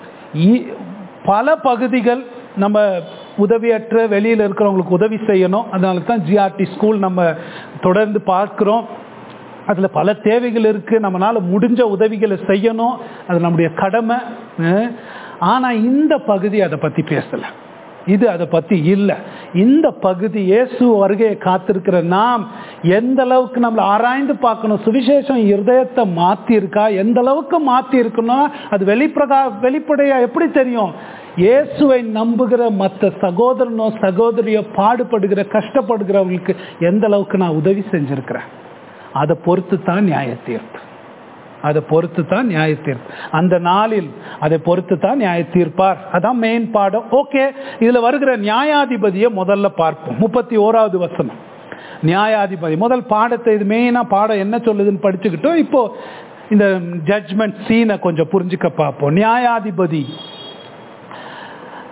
பல பகுதிகள் நம்ம உதவியற்ற வெளியில் இருக்கிறவங்களுக்கு உதவி செய்யணும். அதனால தான் ஜிஆர்டி ஸ்கூல் நம்ம தொடர்ந்து பார்க்கிறோம். அதில் பல தேவைகள் இருக்குது. நம்மளால முடிஞ்ச உதவிகளை செய்யணும், அது நம்முடைய கடமை. ஆனால் இந்த பகுதி அதை பற்றி பேசலை. இது அதை பற்றி இல்லை. இந்த பகுதி இயேசு வருகையை காத்திருக்கிற நாம் எந்த அளவுக்கு நம்மளை ஆராய்ந்து பார்க்கணும். சுவிசேஷம் இருதயத்தை மாற்றி இருக்கா? எந்த அளவுக்கு மாற்றி இருக்கணும்? அது வெளிப்படையா எப்படி தெரியும்? இயேசுவை நம்புகிற மற்ற சகோதரனோ சகோதரியோ பாடுபடுகிற, கஷ்டப்படுகிறவங்களுக்கு எந்த அளவுக்கு நான் உதவி செஞ்சிருக்கிறேன், அதை பொறுத்து தான் நியாய தீர்ப்பு. அதை பொறுத்து தான் நியாய தீர்ப்பு. அந்த நாளில் அதை பொறுத்து தான் நியாய தீர்ப்பார். அதான் மெயின் பாடம். ஓகே, இதுல வருகிற நியாயாதிபதியை முதல்ல பார்ப்போம். 31வது வசனம். நியாயாதிபதி முதல் பாடத்தை, இது மெயினா பாடம் என்ன சொல்லுதுன்னு படிச்சுக்கிட்டோம். இப்போ இந்த ஜட்ஜ்மெண்ட் சீனை கொஞ்சம் புரிஞ்சுக்க பார்ப்போம். நியாயாதிபதி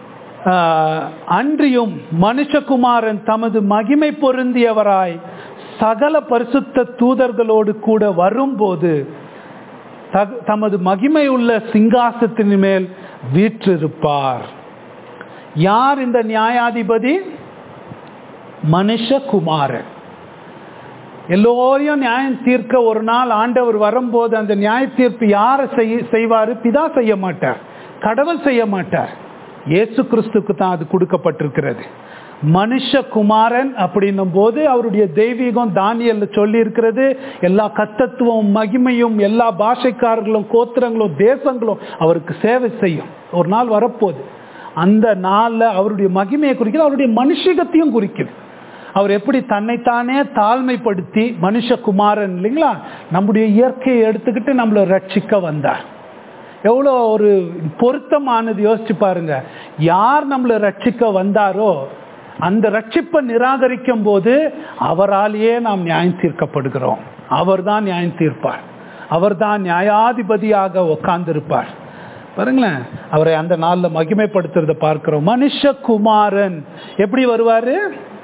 அன்றியும் மனுஷகுமாரன் தமது மகிமை பொருந்தியவராய் சகல பரிசுத்த தூதர்களோடு கூட வரும்போது தமது மகிமை உள்ள சிங்காசனத்தின் மேல் வீற்றிருப்பார். யார் இந்த நியாயாதிபதி? மனுஷகுமாரன். எல்லோரையும் நியாயம் தீர்க்க ஒரு நாள் ஆண்டவர் வரும்போது அந்த நியாய தீர்ப்பு யாரை செய்வாரு? பிதா செய்ய மாட்டார், கடவுள் செய்ய மாட்டார், இயேசு கிறிஸ்துக்கு தான் அது கொடுக்கப்பட்டிருக்கிறது. மனுஷகுமாரன் அப்படின்னும் போது அவருடைய தெய்வீகம் தானியல்ல சொல்லி இருக்கிறது. எல்லா கர்த்தத்துவம் மகிமையும் எல்லா பாஷைக்காரர்களும் கோத்திரங்களும் தேசங்களும் அவருக்கு சேவை செய்யும். ஒரு நாள் வரப்போகுது. அந்த நாள்ல அவருடைய மகிமையை குறிக்கிறது, அவருடைய மனுஷகத்தையும் குறிக்கிறது. அவர் எப்படி தன்னைத்தானே தாழ்மைப்படுத்தி மனுஷகுமாரன் இல்லைங்களா, நம்முடைய இயற்கையை எடுத்துக்கிட்டு நம்மளை ரட்சிக்க வந்தார். எவ்வளோ ஒரு பொருத்தமானது யோசிச்சு பாருங்க. யார் நம்மளை ரட்சிக்க வந்தாரோ அந்த ரட்சிப்பை நிராகரிக்கும் போது அவராலேயே நாம் நியாயம் தீர்க்கப்படுகிறோம். அவர் தான் நியாயம் தீர்ப்பார், அவர் தான் நியாயாதிபதியாக உட்கார்ந்திருப்பார். பாருங்களேன், அவரை அந்த நாளில் மகிமைப்படுத்துறத பார்க்கிறோம். மனுஷகுமாரன் எப்படி வருவாரு?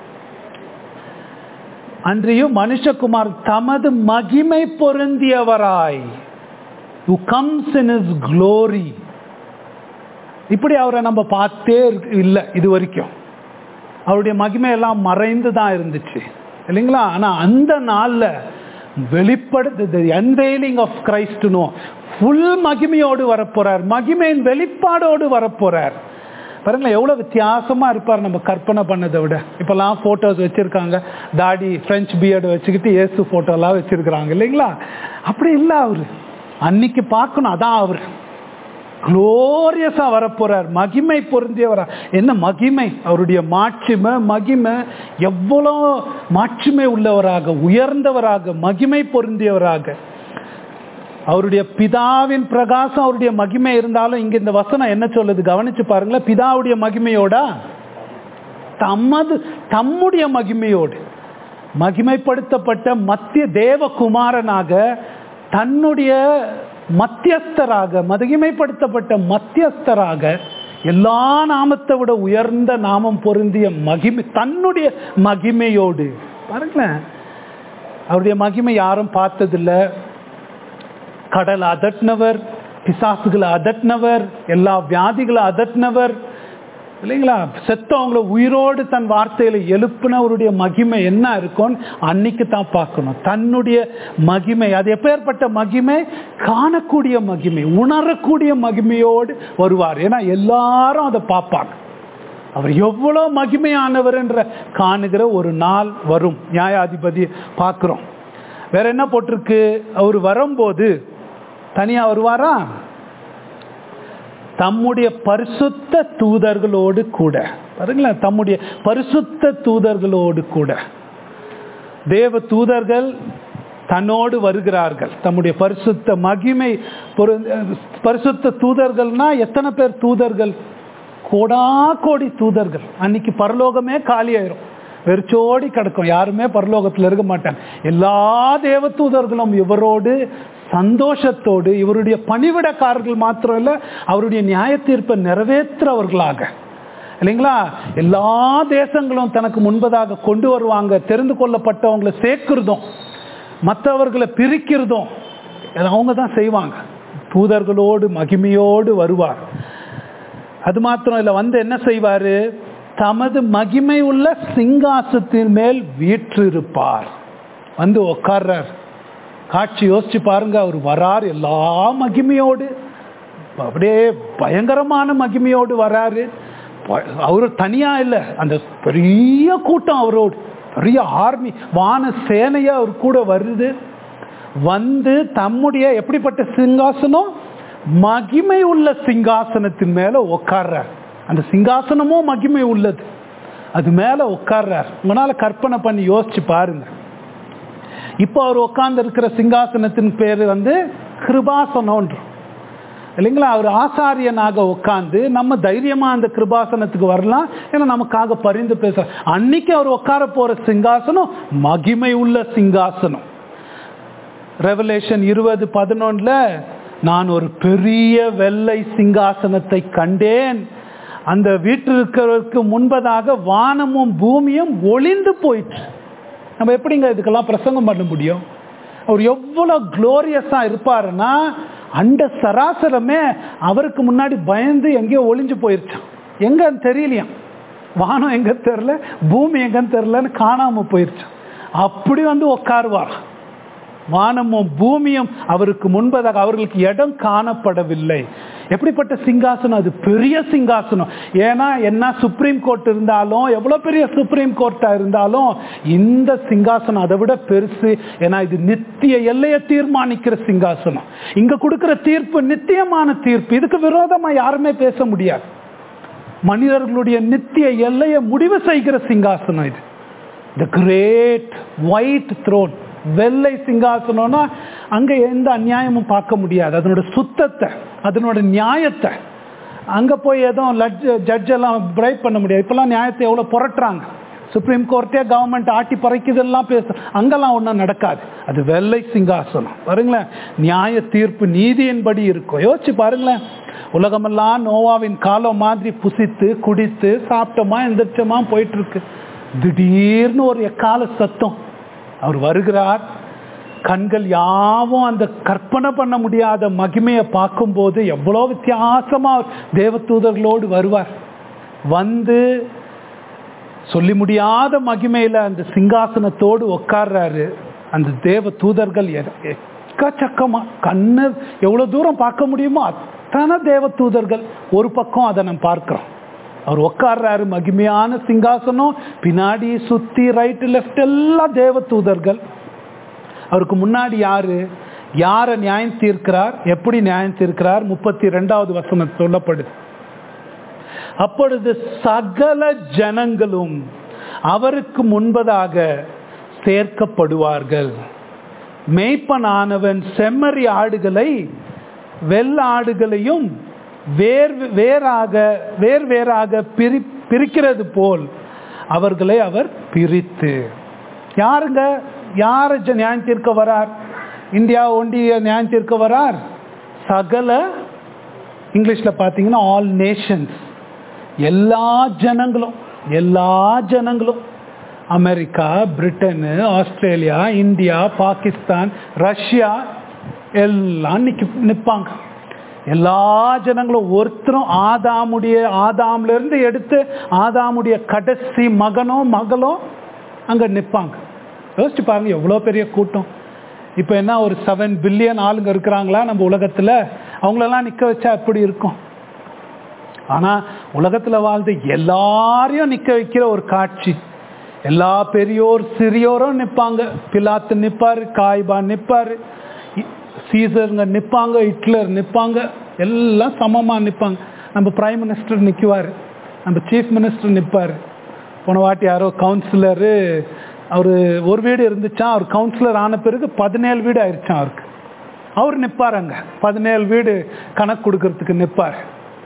அன்றியும் மனுஷகுமார் தமது மகிமை பொருந்தியவராய், who comes in his glory. இப்படி அவரை நம்ம பார்த்தே இல்லை இது வரைக்கும். அவருடைய மகிமை எல்லாம் மறைந்து தான் இருந்துச்சு இல்லைங்களா. ஆனா அந்த நாள்ல வெளிப்படுத்து unveiling of Christ ஃபுல் மகிமையோடு வரப்போறார், மகிமையின் வெளிப்பாடோடு வரப்போறார். பாருங்களேன் எவ்வளவு வித்தியாசமா இருப்பார் நம்ம கற்பனை பண்ணதை விட. இப்பெல்லாம் போட்டோஸ் வச்சிருக்காங்க, தாடி பிரெஞ்சு பியர்டு வச்சுக்கிட்டு இயேசு போட்டோலாம் வச்சிருக்கிறாங்க இல்லைங்களா. அப்படி இல்லை, அவரு அன்னைக்கு பார்க்கணும். அதான் அவர் குளோரியஸா வரப்போறார், மகிமை பொருந்தியவரா. என்ன மகிமை! அவருடைய மாட்சிமை மகிமை, எவ்வளோ மாட்சிமை உள்ளவராக, உயர்ந்தவராக, மகிமை பொருந்தியவராக. அவருடைய பிதாவின் பிரகாசம் அவருடைய மகிமை இருந்தாலும் இங்க இந்த வசனம் என்ன சொல்லுது கவனிச்சு பாருங்களேன். பிதாவுடைய மகிமையோட தம்முடைய மகிமையோடு மகிமைப்படுத்தப்பட்ட மத்திய தேவகுமாரனாக தன்னுடைய மத்தியஸ்தராக, மகிமைப்படுத்தப்பட்ட மத்தியஸ்தராக, எல்லா நாமத்தை விட உயர்ந்த நாமம் பொருந்திய மகிமை, தன்னுடைய மகிமையோடு. பாருங்களேன், அவருடைய மகிமை யாரும் பார்த்ததில்லை. கடலை அதட்டினவர், பிசாசுகளை அதட்டினவர், எல்லா வியாதிகளை அதட்டினவர் இல்லைங்களா. செத்தவங்களை உயிரோடு தன் வார்த்தையில எழுப்பினவருடைய மகிமை என்ன இருக்கும் அன்னைக்கு தான் பார்க்கணும். தன்னுடைய மகிமை, அது எப்பேற்பட்ட மகிமை! காணக்கூடிய மகிமை, உணரக்கூடிய மகிமையோடு வருவார். ஏன்னா எல்லாரும் அதை பார்ப்பாங்க. அவர் எவ்வளோ மகிமையானவர் என்ற காணுகிற ஒரு நாள் வரும். நியாயாதிபதி பார்க்கிறோம். வேற என்ன போட்டிருக்கு? அவர் வரும்போது தனியா வருவாரா? தம்முடைய பரிசுத்த தூதர்களோடு கூட. பாருங்களேன், தம்முடைய பரிசுத்த தூதர்களோடு கூட. தேவ தூதர்கள் தன்னோடு வருகிறார்கள். தம்முடைய பரிசுத்த மகிமை பரிசுத்த தூதர்கள்னா எத்தனை பேர் தூதர்கள்? கோடா கோடி தூதர்கள். அன்னைக்கு பரலோகமே காலி ஆயிரும், வெறிச்சோடி கிடக்கும், யாருமே பரலோகத்தில் இருக்க மாட்டாங்க. எல்லா தேவ தூதர்களும் இவரோடு சந்தோஷத்தோடு, இவருடைய பணிவிடக்காரர்கள் மாத்திரம் இல்ல, அவருடைய நியாய தீர்ப்பை நிறைவேற்றவர்களாக இல்லைங்களா. எல்லா தேசங்களும் தனக்கு முன்பதாக கொண்டு வருவாங்க. தெரிந்து கொள்ளப்பட்டவங்களை சேர்க்கிறதும் மற்றவர்களை பிரிக்கிறதும் அவங்க தான் செய்வாங்க. தூதர்களோடு மகிமையோடு வருவார். அது மாத்திரம் இல்லை, வந்து என்ன செய்வாரு? தமது மகிமை உள்ள சிங்காசனத்தின் மேல் வீற்றிருப்பார். வந்து உட்கார்றார். காட்சி யோசிச்சு பாருங்க. அவர் வரார் எல்லா மகிமையோடு, அப்படியே பயங்கரமான மகிமையோடு வராரு. அவரு தனியா இல்லை, அந்த பெரிய கூட்டம் அவரோடு, பெரிய ஆர்மி, வான சேனையா அவர் கூட வருது. வந்து தம்முடைய எப்படிப்பட்ட சிங்காசனம்? மகிமை உள்ள சிங்காசனத்தின் மேல உட்கார்றார். அந்த சிங்காசனமும் மகிமை உள்ளது, அது மேல உட்கார்றார். உங்களால கற்பனை பண்ணி யோசிச்சு பாருங்க. இப்போ அவர் உட்கார்ந்து இருக்கிற சிங்காசனத்தின் பேரு வந்து கிருபாசனம் இல்லைங்களா. அவர் ஆசாரியனாக உட்கார்ந்து நம்ம தைரியமா அந்த கிருபாசனத்துக்கு வரலாம், ஏன்னா நமக்காக பரிந்து பேச. அன்னைக்கு அவர் உட்கார போற சிங்காசனம் மகிமை உள்ள சிங்காசனம். ரெவலேஷன் 20:11 நான் ஒரு பெரிய வெள்ளை சிங்காசனத்தை கண்டேன், அந்த வீட்டிற்கு முன்பதாக வானமும் பூமியும் ஒளிந்து போயிற்று. நம்ம எப்படிங்க இதுக்கெல்லாம் பிரசங்கம் பண்ண முடியும்? அவர் எவ்வளவு குளோரியஸா இருப்பாருன்னா அந்த சராசரமே அவருக்கு முன்னாடி பயந்து எங்கேயோ ஒளிஞ்சு போயிருச்சான். எங்கன்னு தெரியலையா, வானம் எங்க தெரியல, பூமி எங்கன்னு தெரியலன்னு காணாம போயிருச்சான். அப்படி வந்து உட்காருவார். வானமும் பூமியும் அவருக்கு முன்பதாக அவர்களுக்கு இடம் காணப்படவில்லை. எப்படிப்பட்ட சிங்காசனம் அது? பெரிய சிங்காசனம். ஏன்னா என்ன சுப்ரீம் கோர்ட் இருந்தாலும், எவ்வளவு பெரிய சுப்ரீம் கோர்ட்டா இருந்தாலும் இந்த சிங்காசனம் அதை விட பெருசு. ஏன்னா இது நித்திய எல்லையை தீர்மானிக்கிற சிங்காசனம். இங்க கொடுக்கிற தீர்ப்பு நித்தியமான தீர்ப்பு. இதுக்கு விரோதமா யாருமே பேச முடியாது. மனிதர்களுடைய நித்திய எல்லையை முடிவு செய்கிற சிங்காசனம் இது. தி கிரேட் ஒயிட் த்ரோன், வெள்ளை சிங்காசனம்னா அங்க எந்த அநியாயமும் பார்க்க முடியாது. அதனோட சுத்தத்தை, அதனோட நியாயத்தை அங்க போய் எதுவும் ஜட்ஜ் எல்லாம் பிரைப் பண்ண முடியாது. இப்பெல்லாம் நியாயத்தை எவ்வளவு புரட்டுறாங்க. சுப்ரீம் கோர்ட்டே கவர்மெண்ட் ஆட்டி பறைக்குதெல்லாம் பேச, அங்கெல்லாம் ஒன்றும் நடக்காது. அது வெள்ளை சிங்காசனம். பாருங்களேன், நியாய தீர்ப்பு நீதியின்படி இருக்கும். யோசிச்சு பாருங்களேன், உலகமெல்லாம் நோவாவின் காலம் மாதிரி புசித்து குடித்து சாப்பிட்டோமா எந்திரிச்சோமா போயிட்டு இருக்கு. திடீர்னு ஒரு எக்கால சத்தம், அவர் வருகிறார். கண்கள் யாவும் அந்த கற்பனை பண்ண முடியாத மகிமையை பார்க்கும்போது எவ்வளோ வித்தியாசமா தேவதூதர்களோடு வருவார். வந்து சொல்லி முடியாத மகிமையில அந்த சிங்காசனத்தோடு உட்கார்றாரு. அந்த தேவ தூதர்கள் எக்கச்சக்கமா, கண்ணு எவ்வளவு தூரம் பார்க்க முடியுமோ அத்தனை தேவ தூதர்கள் ஒரு பக்கம் அதை நம்ம பார்க்கிறோம். அவர் உட்கார்றாரு, மகிமையான சிங்காசனம், பின்னாடி சுத்தி ரைட் லெஃப்ட் எல்லாம் தேவ தூதர்கள். அவருக்கு முன்னாடி யார நியாயம் தீர்க்கிறார், எப்படி நியாயம் தீர்க்கிறார்? 32வது வசனம் சொல்லப்படுது. அப்பொழுது சகல ஜனங்களும் அவருக்கு முன்பதாக சேர்க்கப்படுவார்கள். மேய்ப்பனானவன் செம்மறி ஆடுகளை வெள்ள ஆடுகளையும் வேறாக பிரிக்கிறது போல் அவர்களை அவர் பிரித்து. யாருங்க, யார நியாயம் தீர்க்க வரார்? இந்தியா ஒன்றிய நியாயம் தீர்க்க வரார். சகல, இங்கிலீஷ்ல பாத்தீங்கன்னா ஆல் நேஷன்ஸ், எல்லா ஜனங்களும், America, Britain, Australia, India, Pakistan, Russia எல்லாம் நிற்பாங்க. எல்லா ஜனங்களும் ஒருத்தரும் ஆதாம்ல இருந்து எடுத்து ஆதாமுடைய கடைசி மகளோ அங்க நிற்பாங்க. யோசிச்சு பாருங்க எவ்வளவு பெரிய கூட்டம். இப்ப என்ன, ஒரு 7 பில்லியன் ஆளுங்க இருக்கிறாங்களா நம்ம உலகத்துல? அவங்களெல்லாம் நிக்க வச்சா எப்படி இருக்கும்? ஆனா உலகத்துல வாழ்ந்து எல்லாரையும் நிக்க வைக்கிற ஒரு காட்சி. எல்லா பெரியோர் சிறியோரும் நிற்பாங்க. பிலாத்து நிற்பாரு, காய்பா நிற்பாரு, சீசருங்க நிற்பாங்க, ஹிட்லர் நிற்பாங்க, எல்லாம் சமமா நிற்பாங்க. நம்ம பிரைம் மினிஸ்டர் நிற்குவாரு, நம்ம சீஃப் மினிஸ்டர் நிற்பாரு. போன வாட்டி யாரோ கவுன்சிலரு, அவரு ஒரு வீடு இருந்துச்சா, அவர் கவுன்சிலர் ஆன பிறகு 17 வீடு ஆயிடுச்சான் அவருக்கு. அவர் நிற்பாருங்க, 17 வீடு கணக்கு கொடுக்கறதுக்கு நிற்பாரு.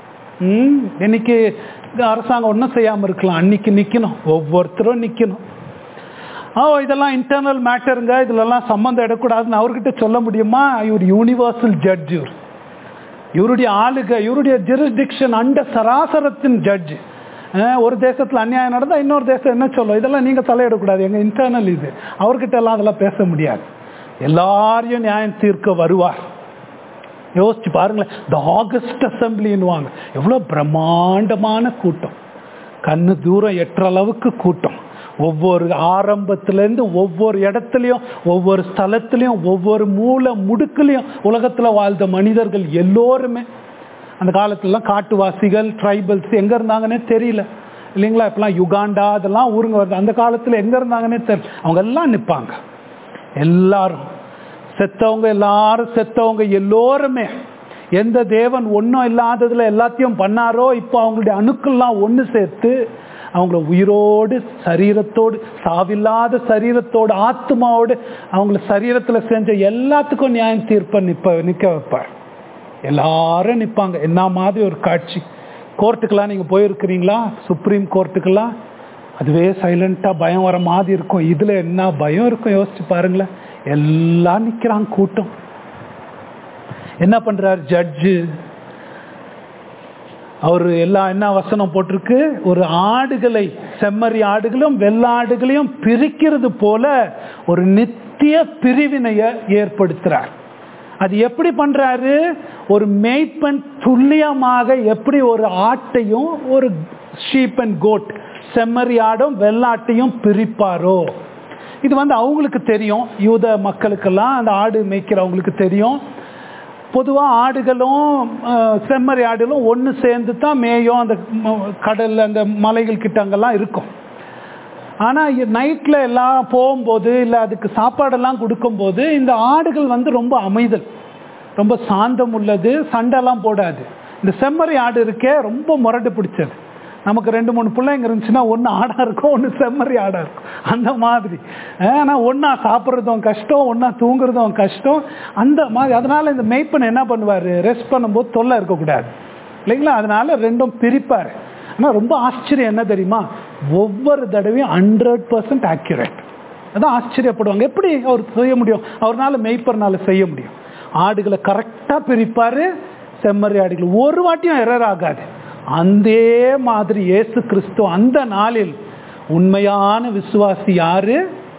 இன்னைக்கு அரசாங்கம் ஒன்றும் செய்யாம இருக்கலாம், அன்னைக்கு நிக்கணும், ஒவ்வொருத்தரும் நிக்கணும். இதெல்லாம் இன்டர்னல் மேட்டருங்க, இதுலலாம் சம்பந்தம் இடக்கூடாதுன்னு அவர்கிட்ட சொல்ல முடியுமா? இவர் யூனிவர்சல் ஜட்ஜ். இவருடைய ஆளுகை, இவருடைய ஜூரிஸ்டிக்ஷன் அண்ட சராசரத்தின் ஜட்ஜ். ஒரு தேசத்துல அநியாயம் நடந்தா இன்னொரு தேசம் என்ன சொல்லும்? இதெல்லாம் நீங்க தலையிடக்கூடாது, எங்க இன்டர்னல் இது. அவர்கிட்ட எல்லாம் அதெல்லாம் பேச முடியாது. எல்லாரையும் நியாயம் தீர்க்க வருவார். யோசிச்சு பாருங்களேன், தி ஆகஸ்ட் அசம்பிளின்னுவாங்க. எவ்வளவு பிரம்மாண்டமான கூட்டம், கண்ணு தூரம் எட்டுற அளவுக்கு கூட்டம். ஒவ்வொரு ஆரம்பத்திலேருந்து ஒவ்வொரு இடத்துலையும், ஒவ்வொரு ஸ்தலத்திலையும், ஒவ்வொரு மூல முடுக்குலையும் உலகத்துல வாழ்ந்த மனிதர்கள் எல்லோருமே. அந்த காலத்துலலாம் காட்டுவாசிகள், ட்ரைபல்ஸ் எங்க இருந்தாங்கன்னே தெரியல இல்லைங்களா? இப்பெல்லாம் யுகாண்டா அதெல்லாம் ஊருங்க வருது. அந்த காலத்துல எங்க இருந்தாங்கன்னே தெரியல. அவங்க எல்லாம் நிற்பாங்க. எல்லாரும் செத்தவங்க, எல்லாரும் செத்தவங்க எல்லோருமே. எந்த தேவன் ஒன்றும் இல்லாததுல எல்லாத்தையும் பண்ணாரோ, இப்போ அவங்களுடைய அணுக்கள்லாம் ஒன்று சேர்த்து அவங்கள உயிரோடு, சரீரத்தோடு, சாவில்லாத சரீரத்தோடு, ஆத்மாவோடு, அவங்கள சரீரத்துல செஞ்ச எல்லாத்துக்கும் நியாயம் தீர்ப்ப நிக்க வைப்பார். எல்லாரும் நிற்பாங்க. என்ன மாதிரி ஒரு காட்சி. கோர்ட்டுக்கெல்லாம் நீங்க போயிருக்கிறீங்களா? சுப்ரீம் கோர்ட்டுக்கெல்லாம் அதுவே சைலண்டா பயம் வர மாதிரி இருக்கும். இதுல என்ன பயம் இருக்கும் யோசிச்சு பாருங்களேன். எல்லாம் நிக்கிறாங்க கூட்டம். என்ன பண்றாரு ஜட்ஜு? அவர் எல்லாம் என்ன வசனம் போட்டிருக்கு, ஒரு ஆடுகளை, செம்மறி ஆடுகளும் வெள்ளாடுகளையும் பிரிக்கிறது போல ஒரு நித்திய பிரிவினையை ஏற்படுத்துறார். அது எப்படி பண்றாரு? ஒரு மேய்ப்பன் துல்லியமாக எப்படி ஒரு ஆட்டையும் ஒரு ஷீப் அண்ட் கோட், செம்மறி ஆடும் வெள்ளாட்டையும் பிரிப்பாரோ, இது அவங்களுக்கு தெரியும். யூத மக்களுக்கெல்லாம் அந்த ஆடு மேய்க்கிறவங்களுக்கு தெரியும். பொதுவாக ஆடுகளும் செம்மறி ஆடுகளும் ஒன்று சேர்ந்து தான் மேயும், அந்த கடலில் அந்த மலைகள் கிட்ட அங்கெல்லாம் இருக்கும். ஆனால் நைட்டில் எல்லாம் போகும்போது இல்லை அதுக்கு சாப்பாடெல்லாம் கொடுக்கும்போது இந்த ஆடுகள் ரொம்ப அமைதல், ரொம்ப சாந்தம் உள்ளது, சண்டைலாம் போடாது. இந்த செம்மறி ஆடு இருக்கே ரொம்ப முரடு பிடிச்சது. நமக்கு 2-3 பிள்ளைங்க இருந்துச்சுன்னா ஒன்று ஆடாக இருக்கும், ஒன்று செம்மறி ஆடாக இருக்கும். அந்த மாதிரி ஆனால் ஒன்றா சாப்பிட்றதும் கஷ்டம், ஒன்றா தூங்குறதும் கஷ்டம், அந்த மாதிரி. அதனால் இந்த மேய்ப்பன் என்ன பண்ணுவார், ரெஸ்ட் பண்ணும்போது தொல்லை இருக்கக்கூடாது இல்லைங்களா, அதனால ரெண்டும் பிரிப்பார். ஆனால் ரொம்ப ஆச்சரியம் என்ன தெரியுமா, ஒவ்வொரு தடவையும் 100% ஆக்யூரேட். அதான் ஆச்சரியப்படுவாங்க, எப்படி அவர் செய்ய முடியும், அவர்னால மேய்ப்பர்னால செய்ய முடியும். ஆடுகளை கரெக்டாக பிரிப்பார், செம்மறி ஆடுகள் ஒரு வாட்டியும் எரர் ஆகாது. அதே மாதிரி இயேசு கிறிஸ்து அந்த நாளில் உண்மையான விசுவாசி யாரு,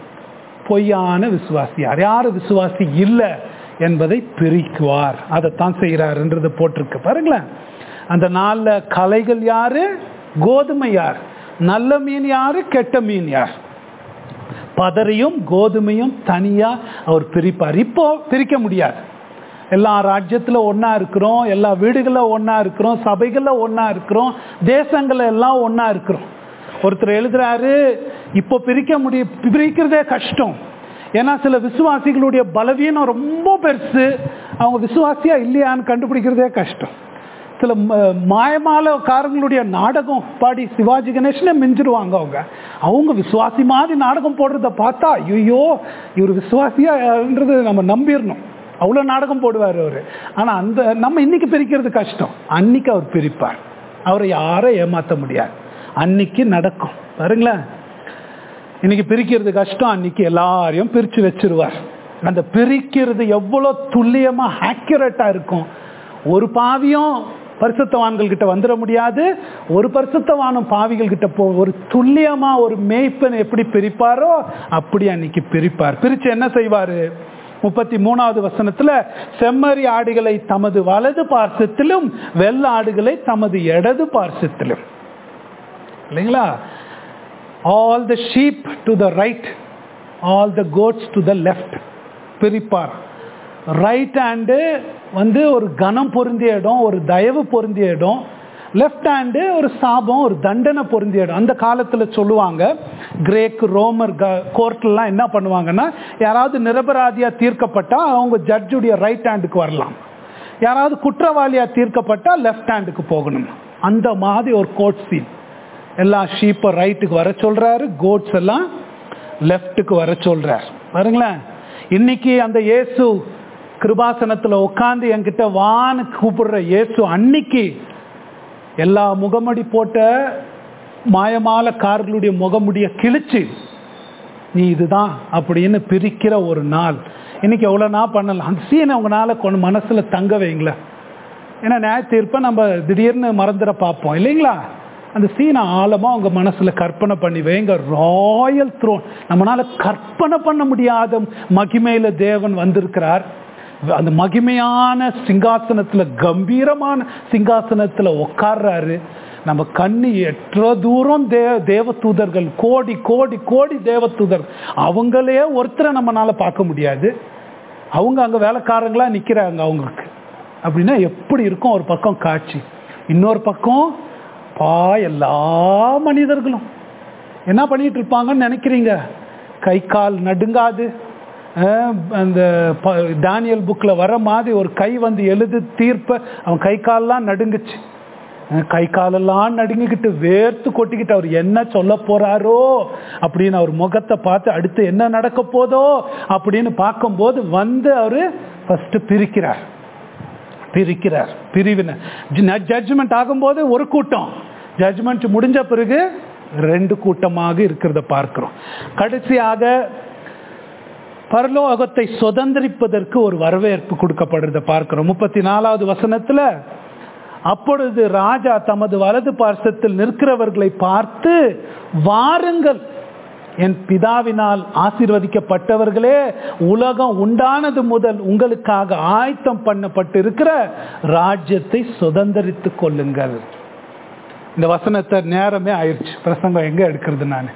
பொய்யான விசுவாசி யார், யாரு விசுவாசி இல்லை என்பதை பிரிக்குவார். அதைத்தான் செய்கிறாருன்றது போட்டிருக்கு பாருங்களேன். அந்த நாளில் கலைகள் யாரு, கோதுமை யார், நல்ல மீன் யாரு, கெட்ட மீன் யார், பதரையும் கோதுமையும் தனியா அவர் பிரிப்பார். இப்போ பிரிக்க முடியாது. எல்லா ராஜ்யத்தில் ஒன்றா இருக்கிறோம், எல்லா வீடுகளில் ஒன்றா இருக்கிறோம், சபைகளில் ஒன்றா இருக்கிறோம், தேசங்களில் எல்லாம் ஒன்றா இருக்கிறோம். ஒருத்தர் எழுதுறாரு, இப்போ பிரிக்கிறதே கஷ்டம். ஏன்னா சில விசுவாசிகளுடைய பலவீனம் ரொம்ப பெருசு, அவங்க விசுவாசியா இல்லையான்னு கண்டுபிடிக்கிறதே கஷ்டம். சில மாயமாலக்காரங்களுடைய நாடகம் பாடி சிவாஜி கணேசனே மிஞ்சிருவாங்க. அவங்க விசுவாசி மாதிரி நாடகம் போடுறத பார்த்தா ஐயோ இவர் விசுவாசியான்றது நம்ம நம்பிடணும். அவ்வளோ நாடகம் போடுவார் அவர். ஆனால் அந்த நம்ம இன்னைக்கு பிரிக்கிறது கஷ்டம், அன்னைக்கு அவர் பிரிப்பார். அவரை யாரும் ஏமாற்ற முடியாது, அன்னைக்கு நடக்கும் பாருங்களேன். இன்னைக்கு பிரிக்கிறது கஷ்டம், அன்னைக்கு எல்லாரையும் பிரித்து வச்சிருவார். அந்த பிரிக்கிறது எவ்வளோ துல்லியமாக ஆக்யூரேட்டாக இருக்கும். ஒரு பாவியும் பரிசுத்தவான்கள் கிட்ட வந்துட முடியாது, ஒரு பரிசுத்தவானும் பாவிகள் கிட்ட ஒரு துல்லியமா ஒரு மேய்ப்பன் எப்படி பிரிப்பாரோ அப்படி அன்னைக்கு பிரிப்பார். பிரிச்சு என்ன செய்வாரு, 33வது வசனத்துல செம்மறி ஆடுகளை தமது வலது பார்சத்திலும் வெள்ள ஆடுகளை தமது இடது பார்சத்திலும், இல்லைங்களா, all the sheep to the right, all the goats to the left பிரிப்பார். ரைட் ஹேண்டு ஒரு கனம் பொருந்திய இடம், ஒரு தயவு பொருந்திய இடம். லெஃப்ட் ஹேண்டு ஒரு சாபம், ஒரு தண்டனை பொருந்திய இடம். அந்த காலத்தில் சொல்லுவாங்க, கிரேக் ரோமர் கோர்ட்லாம் என்ன பண்ணுவாங்கன்னா, யாராவது நிரபராதியா தீர்க்கப்பட்டா அவங்க ஜட்ஜுடைய ரைட் ஹேண்டுக்கு வரலாம், யாராவது குற்றவாளியா தீர்க்கப்பட்டா லெஃப்ட் ஹேண்டுக்கு போகணும். அந்த மாதிரி ஒரு கோர்ட் சீன். எல்லா ஷீப்பை ரைட்டுக்கு வர சொல்றாரு, கோட்ஸ் எல்லாம் லெஃப்ட்டுக்கு வர சொல்றாரு. பாருங்களேன், இன்னைக்கு அந்த இயேசு கிருபாசனத்தில் உட்காந்து என்கிட்ட வான்னு கூப்பிடுற இயேசு அன்னைக்கு எல்லா முகமடி போட்ட மாயமாலக்காரர்களுடைய முகமுடிய கிழிச்சு நீ இதுதான் அப்படின்னு பிரிக்கிற ஒரு நாள். இன்னைக்கு எவ்வளோ நாள் பண்ணலாம். அந்த சீனை உங்களால் கொஞ்சம் மனசில் தங்க வைங்களேன். ஏன்னா நியாய தீர்ப்பை நம்ம திடீர்னு மறந்துட பார்ப்போம் இல்லைங்களா. அந்த சீனை ஆழமாக உங்கள் மனசில் கற்பனை பண்ணி வைங்க. ராயல் த்ரோன், நம்மளால் கற்பனை பண்ண முடியாத மகிமையில் தேவன் வந்திருக்கிறார். அந்த மகிமையான சிங்காசனத்தில், கம்பீரமான சிங்காசனத்தில் உட்கார்றாரு. நம்ம கண்ணு எற்ற தூரம் தேவ தூதர்கள், கோடி கோடி கோடி தேவ தூதர், அவங்களே ஒருத்தரை நம்மளால பார்க்க முடியாது. அவங்க அங்கே வேலைக்காரங்களா நிற்கிறாங்க அவங்களுக்கு. அப்படின்னா எப்படி இருக்கும் ஒரு பக்கம் காட்சி, இன்னொரு பக்கம் எல்லா மனிதர்களும் என்ன பண்ணிட்டு இருப்பாங்கன்னு நினைக்கிறீங்க. கை கால் நடுங்காது. அந்த தானியல் புக்கில் வர மாதிரி ஒரு கை எழுது தீர்ப்ப அவன் கை காலெல்லாம் நடுங்குச்சு. கை காலெல்லாம் நடுங்கிக்கிட்டு வேர்த்து கொட்டிக்கிட்டு அவர் என்ன சொல்ல போறாரோ அப்படின்னு அவர் முகத்தை பார்த்து அடுத்து என்ன நடக்க போதோ அப்படின்னு பார்க்கும்போது அவரு ஃபர்ஸ்ட் பிரிக்கிறார். பிரிவினை ஜட்ஜ்மெண்ட் ஆகும்போது ஒரு கூட்டம், ஜட்ஜ்மெண்ட் முடிஞ்ச பிறகு 2 கூட்டமாக இருக்கிறத பார்க்கிறோம். கடைசியாக பரலோகத்தை சுதந்திரிப்பதற்கு ஒரு வரவேற்பு கொடுக்கப்படுறத பார்க்கிறோம். 34வது வசனத்துல அப்பொழுது ராஜா தமது வலது பார்சத்தில் நிற்கிறவர்களை பார்த்து, வாருங்கள், என் பிதாவினால் ஆசீர்வதிக்கப்பட்டவர்களே, உலகம் உண்டானது முதல் உங்களுக்காக ஆயத்தம் பண்ணப்பட்டு இருக்கிற ராஜ்யத்தை சுதந்தரித்துக் கொள்ளுங்கள். இந்த வசனத்தை நேரமே ஆயிடுச்சு, பிரசங்கம் எங்க எடுக்கிறது நான்.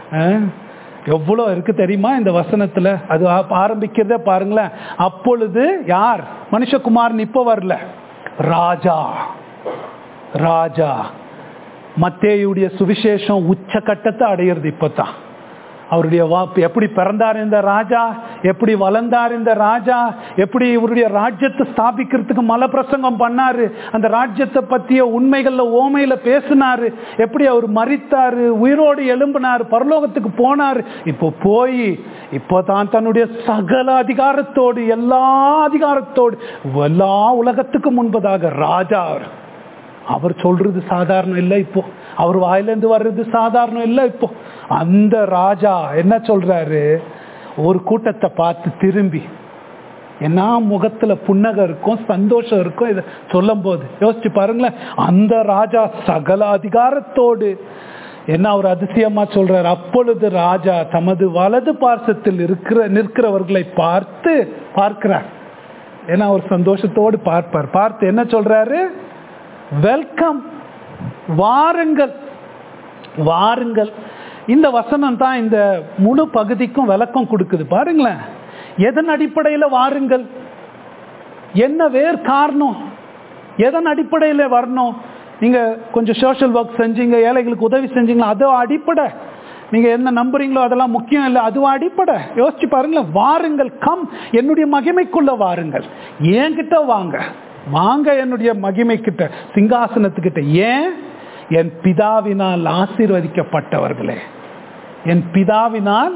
எவ்வளோ இருக்கு தெரியுமா இந்த வசனத்துல? அது ஆரம்பிக்கிறத பாருங்களேன். அப்பொழுது யார்? மனுஷகுமாரன் இப்ப வரல, ராஜா. ராஜா மத்தேயுடைய சுவிசேஷம் உச்சகட்டத்தை அடையிறது இப்பதான். அவருடைய எப்படி பிறந்தார் இந்த ராஜா, எப்படி வளர்ந்தார் இந்த ராஜா, எப்படி இவருடைய ராஜ்யத்தை ஸ்தாபிக்கிறதுக்கு மலை பிரசங்கம் பண்ணாரு, அந்த ராஜ்யத்தை பற்றிய உண்மைகள்ல ஓமையில பேசினாரு, எப்படி அவர் மரித்தாரு, உயிரோடு எழும்பினார், பரலோகத்துக்கு போனார். இப்போ போய் இப்போதான் தன்னுடைய சகல அதிகாரத்தோடு, எல்லா அதிகாரத்தோடு, எல்லா உலகத்துக்கு முன்பதாக ராஜா. அவர் சொல்றது சாதாரணம் இல்லை, இப்போ அவர் வாயிலிருந்து வர்றது சாதாரணம் இல்லை. இப்போ அந்த ராஜா என்ன சொல்றாரு? ஒரு கூட்டத்தை பார்த்து திரும்பி, என்ன முகத்துல புன்னகை இருக்கும், சந்தோஷம் இருக்கும். இதை சொல்லும் போது யோசிச்சு பாருங்களேன். அந்த ராஜா சகல அதிகாரத்தோடு என்ன ஒரு அதிசயமா சொல்றாரு. அப்பொழுது ராஜா தமது வலது பார்சத்தில் நிற்கிறவர்களை பார்க்கிறார். ஏன்னா ஒரு சந்தோஷத்தோடு பார்ப்பார். பார்த்து என்ன சொல்றாரு? வெல்கம், வாருங்கள், வாருங்கள். இந்த வசனம் தான் இந்த முழு பகுதிக்கும் விளக்கம் கொடுக்குது. பாருங்களேன், எதன் அடிப்படையில் வாருங்கள், என்ன வேறு காரணம், எதன் அடிப்படையில் வரணும்? நீங்க கொஞ்சம் சோஷியல் ஒர்க் செஞ்சீங்க, ஏழைகளுக்கு உதவி செஞ்சீங்களா, அதோ அடிப்படை. நீங்க என்ன நம்புறீங்களோ அதெல்லாம் முக்கியம் இல்லை, அதுவும் அடிப்படை. யோசிச்சு பாருங்களேன். வாருங்கள், கம், என்னுடைய மகிமைக்குள்ள வாருங்கள். என்கிட்ட வாங்க, வாங்க என்னுடைய மகிமை கிட்ட, சிங்காசனத்துக்கிட்ட. ஏன்? என் பிதாவினால் ஆசீர்வதிக்கப்பட்டவர்களே, என் பிதாவினால்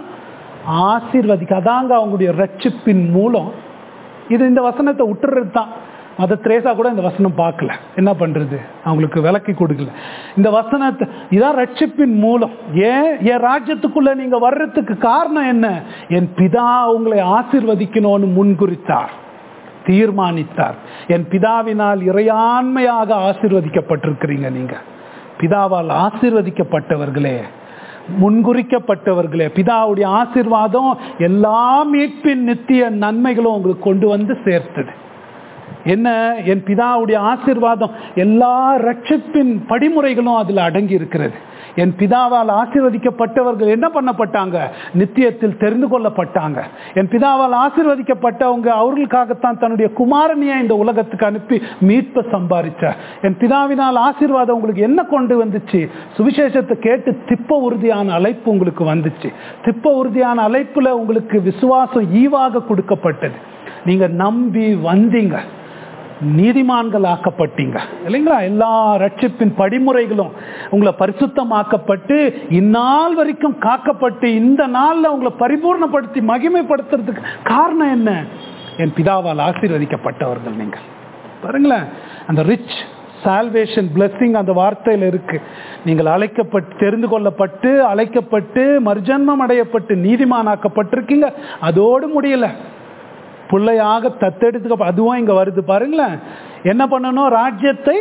அதாங்க அவங்களுடைய ரட்சிப்பின் மூலம். இது இந்த வசனத்தை விட்டுறது தான். மத திரேசா கூட இந்த வசனம் பார்க்கல, என்ன பண்றது, அவங்களுக்கு விளக்கி கொடுக்கல இந்த வசனத்தை. இதான் ரட்சிப்பின் மூலம். என் ராஜ்யத்துக்குள்ள நீங்க வர்றதுக்கு காரணம் என்ன? என் பிதா உங்களை ஆசீர்வதிக்கணும்னு முன்குறித்தார், தீர்மானித்தார். என் பிதாவினால் இறையாண்மையாக ஆசீர்வதிக்கப்பட்டிருக்கிறீங்க. நீங்க பிதாவால் ஆசீர்வதிக்கப்பட்டவர்களே, முன்குறிக்கப்பட்டவர்களே. பிதாவுடைய ஆசீர்வாதம் எல்லா மீட்பின் நித்திய நன்மைகளும் உங்களுக்கு கொண்டு வந்து சேர்த்தது. என்ன? என் பிதாவுடைய ஆசீர்வாதம் எல்லா ரட்சிப்பின் படிமுறைகளும் அதுல அடங்கி இருக்கிறது. என் பிதாவால் ஆசீர்வதிக்கப்பட்டவர்கள் என்ன பண்ணப்பட்டாங்க? நித்தியத்தில் தெரிந்து கொள்ளப்பட்டாங்க. என் பிதாவால் ஆசீர்வதிக்கப்பட்டவங்க அவர்களுக்காகத்தான் தன்னுடைய குமாரனையை இந்த உலகத்துக்கு அனுப்பி மீட்பை சம்பாதிச்சார். என் பிதாவினால் ஆசீர்வாதம் உங்களுக்கு என்ன கொண்டு வந்துச்சு? சுவிசேஷத்தை கேட்டு திப்ப உறுதியான அழைப்பு உங்களுக்கு வந்துச்சு. திப்ப உறுதியான அழைப்புல உங்களுக்கு விசுவாசம் ஈவாக கொடுக்கப்பட்டது. நீங்க நம்பி வந்தீங்க, நீதிமான்கள் ஆக்கப்பட்டீங்க இல்லைங்களா? எல்லா ரட்சிப்பின் படிமுறைகளும் உங்களை பரிசுத்தமாக்கப்பட்டு இந்நாள் வரைக்கும் காக்கப்பட்டு இந்த நாள்ல உங்களை பரிபூர்ணப்படுத்தி மகிமைப்படுத்துறதுக்கு காரணம் என்ன? என் பிதாவால் ஆசீர்வதிக்கப்பட்டவர்கள் நீங்கள். பாருங்களேன், அந்த ரிச் சால்வேஷன் பிளெஸிங் அந்த வார்த்தையில் இருக்கு. நீங்கள் அழைக்கப்பட்டு, தெரிந்து கொள்ளப்பட்டு, அழைக்கப்பட்டு, மறுஜன்மம் அடையப்பட்டு, நீதிமானாக்கப்பட்டிருக்கீங்க. அதோடு முடியல, பிள்ளையாக தத்தெடுத்து அதுவும் இங்க வருது. பாருங்களேன், என்ன பண்ணணும்? ராஜ்யத்தை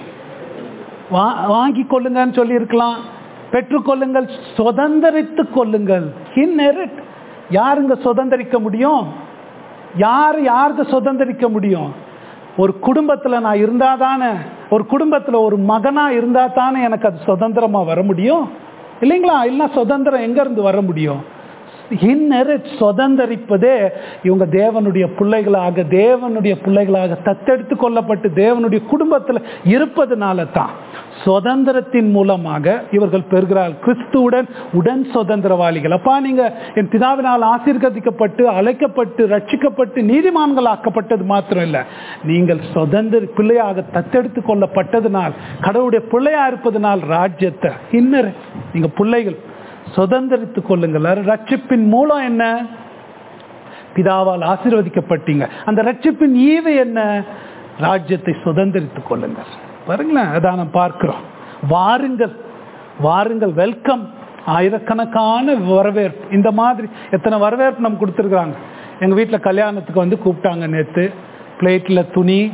வாங்கி கொள்ளுங்கன்னு சொல்லி இருக்கலாம், பெற்றுக்கொள்ளுங்கள், சுதந்திரித்துக் கொள்ளுங்கள். இன்ஹெரிட். யாருங்க சுதந்திரிக்க முடியும்? யாருக்கு சுதந்திரிக்க முடியும்? ஒரு குடும்பத்துல நான் இருந்தா தானே, ஒரு குடும்பத்துல ஒரு மகனா இருந்தா தானே எனக்கு அது சுதந்திரமா வர முடியும் இல்லைங்களா? இல்லைன்னா சுதந்திரம் எங்க இருந்து வர முடியும்? சுதந்திரிப்பதே இவங்க தேவனுடைய பிள்ளைகளாக தத்தெடுத்து கொள்ளப்பட்டு தேவனுடைய குடும்பத்தில் இருப்பதனால தான். சுதந்திரத்தின் மூலமாக இவர்கள் பெறுகிறார், கிறிஸ்துவுடன் உடன் சுதந்திரவாளிகள். அப்பா, நீங்க என் பிதாவினால் ஆசீர்வதிக்கப்பட்டு, அழைக்கப்பட்டு, ரட்சிக்கப்பட்டு, நீதிமான்கள் ஆக்கப்பட்டது மாத்திரம் இல்லை, நீங்கள் சுதந்திர பிள்ளையாக தத்தெடுத்து கொள்ளப்பட்டதுனால், கடவுளுடைய பிள்ளையா இருப்பதனால் ராஜ்யத்தை நீங்க பிள்ளைகள் சுதந்திரித்துக் கொள்ளுங்கள். ரட்சிப்பின் மூலம் என்ன? பிதாவால் ஆசீர்வதிக்கப்பட்டீங்க. அந்த ரட்சிப்பின் ஈவு என்ன? ராஜ்யத்தை சுதந்திரித்துக் கொள்ளுங்கள். பாருங்களேன், அதான் நாம் பார்க்கிறோம். வாருங்கள், வாருங்கள், வெல்கம். ஆயிரக்கணக்கான வரவேற்பு. இந்த மாதிரி எத்தனை வரவேற்பு நம்ம கொடுத்துருக்குறாங்க. எங்கள் வீட்டில் கல்யாணத்துக்கு வந்து கூப்பிட்டாங்க நேற்று. பிளேட்டில் துணி,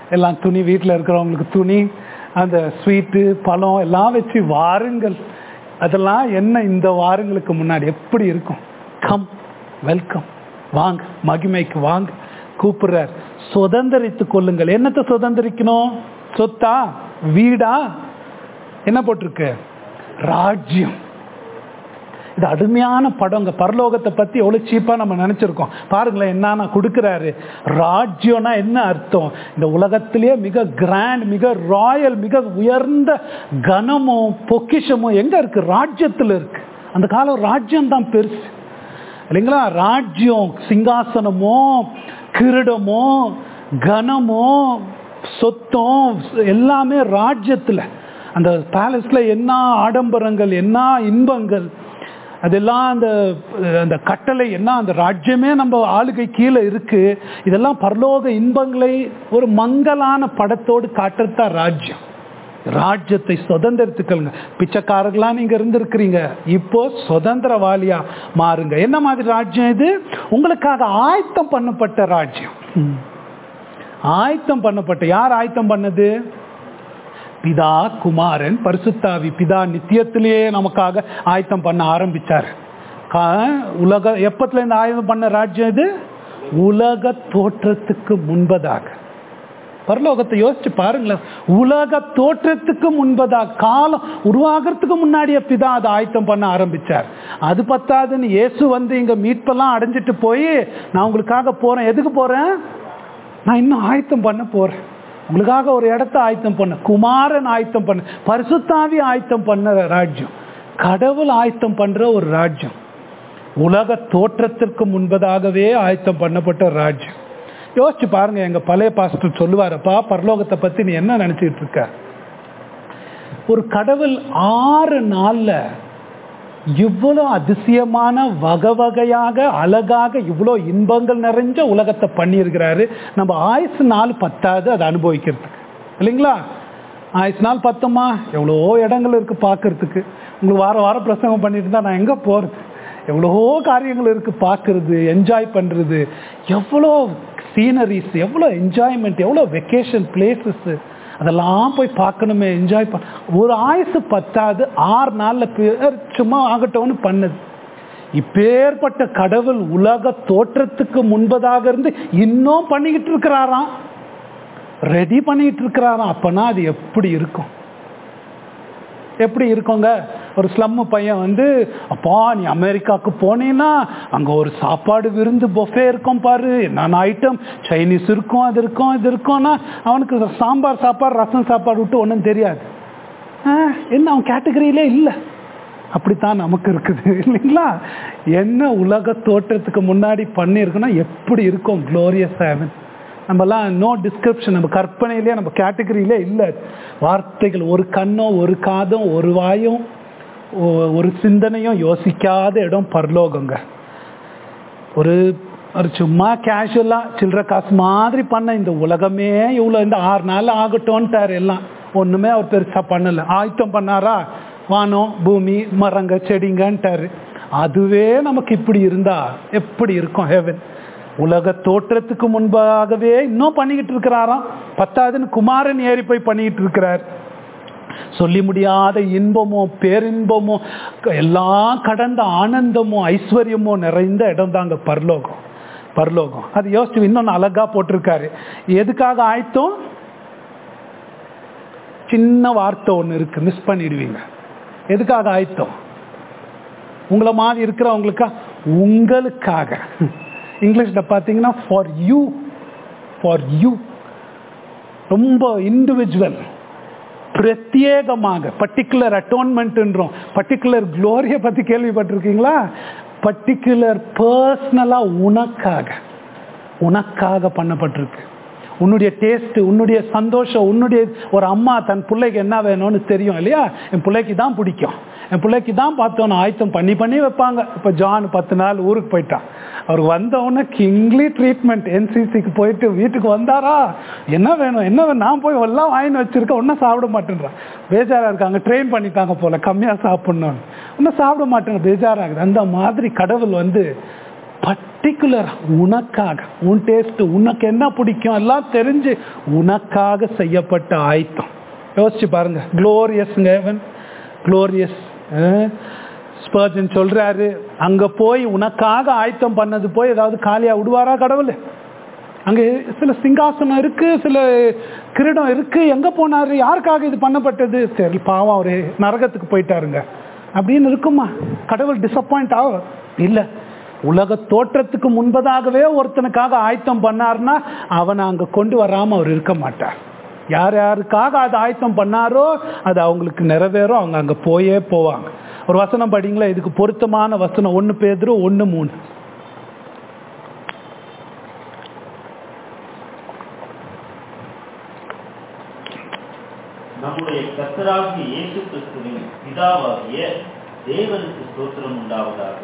எல்லாம் துணி, வீட்டில் இருக்கிறவங்களுக்கு துணி, அந்த ஸ்வீட்டு பழம் எல்லாம் வச்சு வாருங்கள். அதெல்லாம் என்ன இந்த வாரங்களுக்கு முன்னாடி எப்படி இருக்கும்? கம், வெல்கம், வாங்க, மகிமைக்கு வாங்க கூப்பிடுறார். சுதந்திரித்து கொள்ளுங்கள். என்னத்தை சுதந்திரிக்கணும்? சொத்தா, வீடா, என்ன போட்டிருக்கு? ராஜ்யம். இது அருமையான படங்க. பரலோகத்தை பத்தி எவ்வளவு சீப்பா நம்ம நினைச்சிருக்கோம். பாருங்களேன் என்ன கொடுக்கிறாரு. ராஜ்யம்னா என்ன அர்த்தம்? இந்த உலகத்திலேயே மிக கிராண்ட், மிக ராயல், மிக உயர்ந்த கனமும் பொக்கிஷமும் எங்க இருக்கு? ராஜ்யத்துல இருக்கு. அந்த காலம் ராஜ்யம் தான் பெருசு இல்லைங்களா? ராஜ்யம், சிங்காசனமோ, கிரீடமோ, கனமோ, சொத்தம் எல்லாமே ராஜ்யத்துல. அந்த பேலஸ்ல என்ன ஆடம்பரங்கள், என்ன இன்பங்கள், அதெல்லாம் அந்த கட்டளை என்ன, அந்த ராஜ்யமே நம்ம ஆளுகை கீழே இருக்கு. இதெல்லாம் பரலோக இன்பங்களை ஒரு மங்கலான படத்தோடு காட்டுறதுதான் ராஜ்யம். ராஜ்யத்தை சுதந்திரத்துக்கள்ங்க. பிச்சைக்காரர்களா நீங்க இருந்திருக்கிறீங்க, இப்போ சுதந்திரவாளியா மாறுங்க. என்ன மாதிரி ராஜ்யம் இது? உங்களுக்காக ஆயத்தம் பண்ணப்பட்ட ராஜ்யம். ஆயத்தம் பண்ணப்பட்ட, யார் ஆயத்தம் பண்ணது? பிதா, குமாரன், பரிசுத்தாவி. பிதா நித்தியத்திலேயே நமக்காக ஆயத்தம் பண்ண ஆரம்பிச்சார். உலக எப்பத்துல இருந்து ஆயத்தம் பண்ண ராஜ்யம் இது? உலக தோற்றத்துக்கு முன்பதாக. பரலோகத்தை யோசிச்சு பாருங்களேன். உலக தோற்றத்துக்கு முன்பதாக, காலம் உருவாகிறதுக்கு முன்னாடியே பிதா அதை ஆயத்தம் பண்ண ஆரம்பிச்சார். அது பத்தாதுன்னு இயேசு வந்து இங்க மீட்பெல்லாம் அடைஞ்சிட்டு போய், நான் உங்களுக்காக போறேன். எதுக்கு போறேன்? நான் இன்னும் ஆயத்தம் பண்ண போறேன். உங்களுக்காக ஒரு இடத்த ஆயத்தம் பண்ண, குமாரன் ஆயத்தம் பண்ண, பரிசுத்தாவி ஆயத்தம் பண்ண ராஜ்யம், கடவுள் ஆயத்தம் பண்ற ஒரு ராஜ்யம். உலக தோற்றத்திற்கு முன்பதாகவே ஆயத்தம் பண்ணப்பட்ட ராஜ்யம். யோசிச்சு பாருங்க. எங்க பழைய பாஸ்டர் சொல்லுவாரப்பா, பரலோகத்தை பத்தி நீ என்ன நினைச்சிட்டு இருக்க? ஒரு கடவுள் 6 நாள்ல இவ்வளோ அதிசயமான வகை வகையாக அழகாக இவ்வளோ இன்பங்கள் நிறைஞ்ச உலகத்தை பண்ணியிருக்கிறாரு. நம்ம ஆயுசு நாள் பத்தாது அதை அனுபவிக்கிறதுக்கு, இல்லைங்களா? ஆயுசு நாள் பத்துமா? எவ்வளோ இடங்கள் இருக்கு பார்க்கறதுக்கு. உங்களுக்கு வார வாரம் பிரசங்கம் பண்ணிட்டு இருந்தா நான் எங்க போறது? எவ்வளோ காரியங்கள் இருக்கு பார்க்கறது, என்ஜாய் பண்றது, எவ்வளோ சீனரிஸ், எவ்வளோ என்ஜாய்மெண்ட், எவ்வளோ வெக்கேஷன் பிளேசஸ், அதெல்லாம் போய் பார்க்கணுமே, என்ஜாய் பண்ண. ஒரு ஆயுசு பத்தாது, 6 நாள்ல சும்மா ஆகட்டும்னு பண்ணது. இப்பேற்பட்ட கடவுள் உலக தோற்றத்துக்கு முன்பதாக இருந்து இன்னும் பண்ணிக்கிட்டு இருக்கிறாராம், ரெடி பண்ணிட்டு இருக்கிறாராம். அப்பனா அது எப்படி இருக்கும்? எப்படி இருக்குங்க? ஒரு ஸ்லம் பையன் வந்து, அப்பா நீ அமெரிக்காவுக்கு போனீன்னா அங்க ஒரு சாப்பாடு விருந்து பொஃபே இருக்கும் பாரு, என்னென்ன ஐட்டம், சைனீஸ் இருக்கும், அது இருக்கும், இது இருக்கும்னா அவனுக்கு சாம்பார் சாப்பாடு, ரசம் சாப்பாடு விட்டு ஒன்றும் தெரியாது. என்ன அவன் கேட்டகரியிலே இல்லை. அப்படித்தான் நமக்கு இருக்குது, இல்லைங்களா? என்ன உலக தோற்றத்துக்கு முன்னாடி பண்ணியிருக்குன்னா எப்படி இருக்கும்? Glorious heaven. நம்மலாம் நோ டிஸ்கிரிப்ஷன், நம்ம கற்பனையிலே, நம்ம கேட்டகரியிலே இல்லை. வார்த்தைகள், ஒரு கண்ணோ, ஒரு காதும், ஒரு வாயும், ஒரு சிந்தனையும் யோசிக்காத இடம் பரலோகங்க. ஒரு சும்மா கேஷுவலா சில்லற காசு மாதிரி பண்ண இந்த உலகமே இவ்வளோ இந்த 6 நாள் ஆகட்டும்ட்டார். எல்லாம் ஒண்ணுமே அவர் பெருசா பண்ணல. ஆயத்தம் பண்ணாரா? வானம், பூமி, மரங்க, செடிங்கன்ட்டாரு. அதுவே நமக்கு இப்படி இருந்தா எப்படி இருக்கும் ஹெவன்? உலக தோற்றத்துக்கு முன்பாகவே இன்னும் பண்ணிக்கிட்டு இருக்கிறாராம். பத்தாவதுன்னு குமாரன் ஏறி போய் பண்ணிக்கிட்டு இருக்கிறார். சொல்லி முடியாத இன்பமோ, பேரின்பமோ, எல்லாம் கடந்த ஆனந்தமோ, ஐஸ்வர்யமோ நிறைந்த இடம் தாங்க பரலோகம். பரலோகம் அது யோசிச்சு இன்னொன்னு அழகா போட்டிருக்காரு. எதுக்காக ஆயத்தம்? சின்ன வார்த்தை ஒண்ணு இருக்கு, மிஸ் பண்ணிடுவீங்க. எதுக்காக ஆயத்தம்? உங்களை மாதிரி இருக்கிறவங்களுக்கா? உங்களுக்காக. இங்கிலீஷ்ல பாத்தீங்கன்னா ஃபார் யூ, ஃபார் யூ. ரொம்ப இண்டிவிஜுவல், பிரத்யேகமாக. பர்டிகுலர் அட்டோன்மெண்ட்ன்றோம். பர்டிகுலர் குளோரியை பத்தி கேள்விப்பட்டிருக்கீங்களா? பர்டிகுலர் பர்சனலா உனக்காக, உனக்காக பண்ணப்பட்டிருக்கு. உன்னுடைய டேஸ்ட், உன்னுடைய சந்தோஷம், உன்னுடைய ஒரு அம்மா தன் பிள்ளைக்கு என்ன வேணும்னு தெரியும் இல்லையா? என் பிள்ளைக்கு தான் பிடிக்கும், என் பிள்ளைக்கு தான் பார்த்தோன்னு ஆயத்தம் பண்ணி பண்ணி வைப்பாங்க. இப்போ ஜான் 10 நாள் ஊருக்கு போயிட்டான். அவர் வந்தவொடனே கிங்லி ட்ரீட்மெண்ட். என்சிசிக்கு போயிட்டு வீட்டுக்கு வந்தாரா, என்ன வேணும் என்ன வேணும், நான் போய் எல்லாம் வாங்கி வச்சிருக்கேன், ஒன்றும் சாப்பிட மாட்டேன்றான். பேஜாரா இருக்காங்க, ட்ரெயின் பண்ணிட்டாங்க போல கம்மியாக சாப்பிடணும்னு. ஒன்றும் சாப்பிட மாட்டேங்க, பேஜாராகுது. அந்த மாதிரி கடவுள் வந்து பர்டிகுலர் உனக்காக, உன் டேஸ்ட், உனக்கு என்ன பிடிக்கும் எல்லாம் தெரிஞ்சு உனக்காக செய்யப்பட்ட ஆயத்தம். யோசிச்சு பாருங்க. குளோரியஸ்ங்க, குளோரியஸ். ஸ்பர்ஜன் சொல்றாரு, அங்க போய் உனக்காக ஆயத்தம் பண்ணது போய் ஏதாவது காலியா விடுவாரா கடவுள்? அங்க சில சிங்காசனம் இருக்கு, சில கிரீடம் இருக்கு, எங்க போனாரு, யாருக்காக இது பண்ணப்பட்டது, சரி பாவம் அவரு நரகத்துக்கு போயிட்டாருங்க அப்படின்னு இருக்குமா? கடவுள் டிசப்பாயிண்ட் ஆகும் இல்ல. உலக தோற்றத்துக்கு முன்பதாகவே ஒருத்தனுக்காக ஆயத்தம் பண்ணார்னா அவனை அங்க கொண்டு வராம அவர் இருக்க மாட்டார். யார் யாருக்காக அது ஆயத்தம் பண்ணாரோ அது அவங்களுக்கு நிறைவேறும், அவங்க அங்க போயே போவாங்க. ஒரு வசனம் படிங்களா, இதுக்கு பொருத்தமான வசனம் 1 பேதுரு 1:3. நம்முடைய கர்த்தராகிய இயேசு கிறிஸ்துவின் பிதாவாகிய தேவனுக்கு ஸ்தோத்திரம் உண்டாவதாக.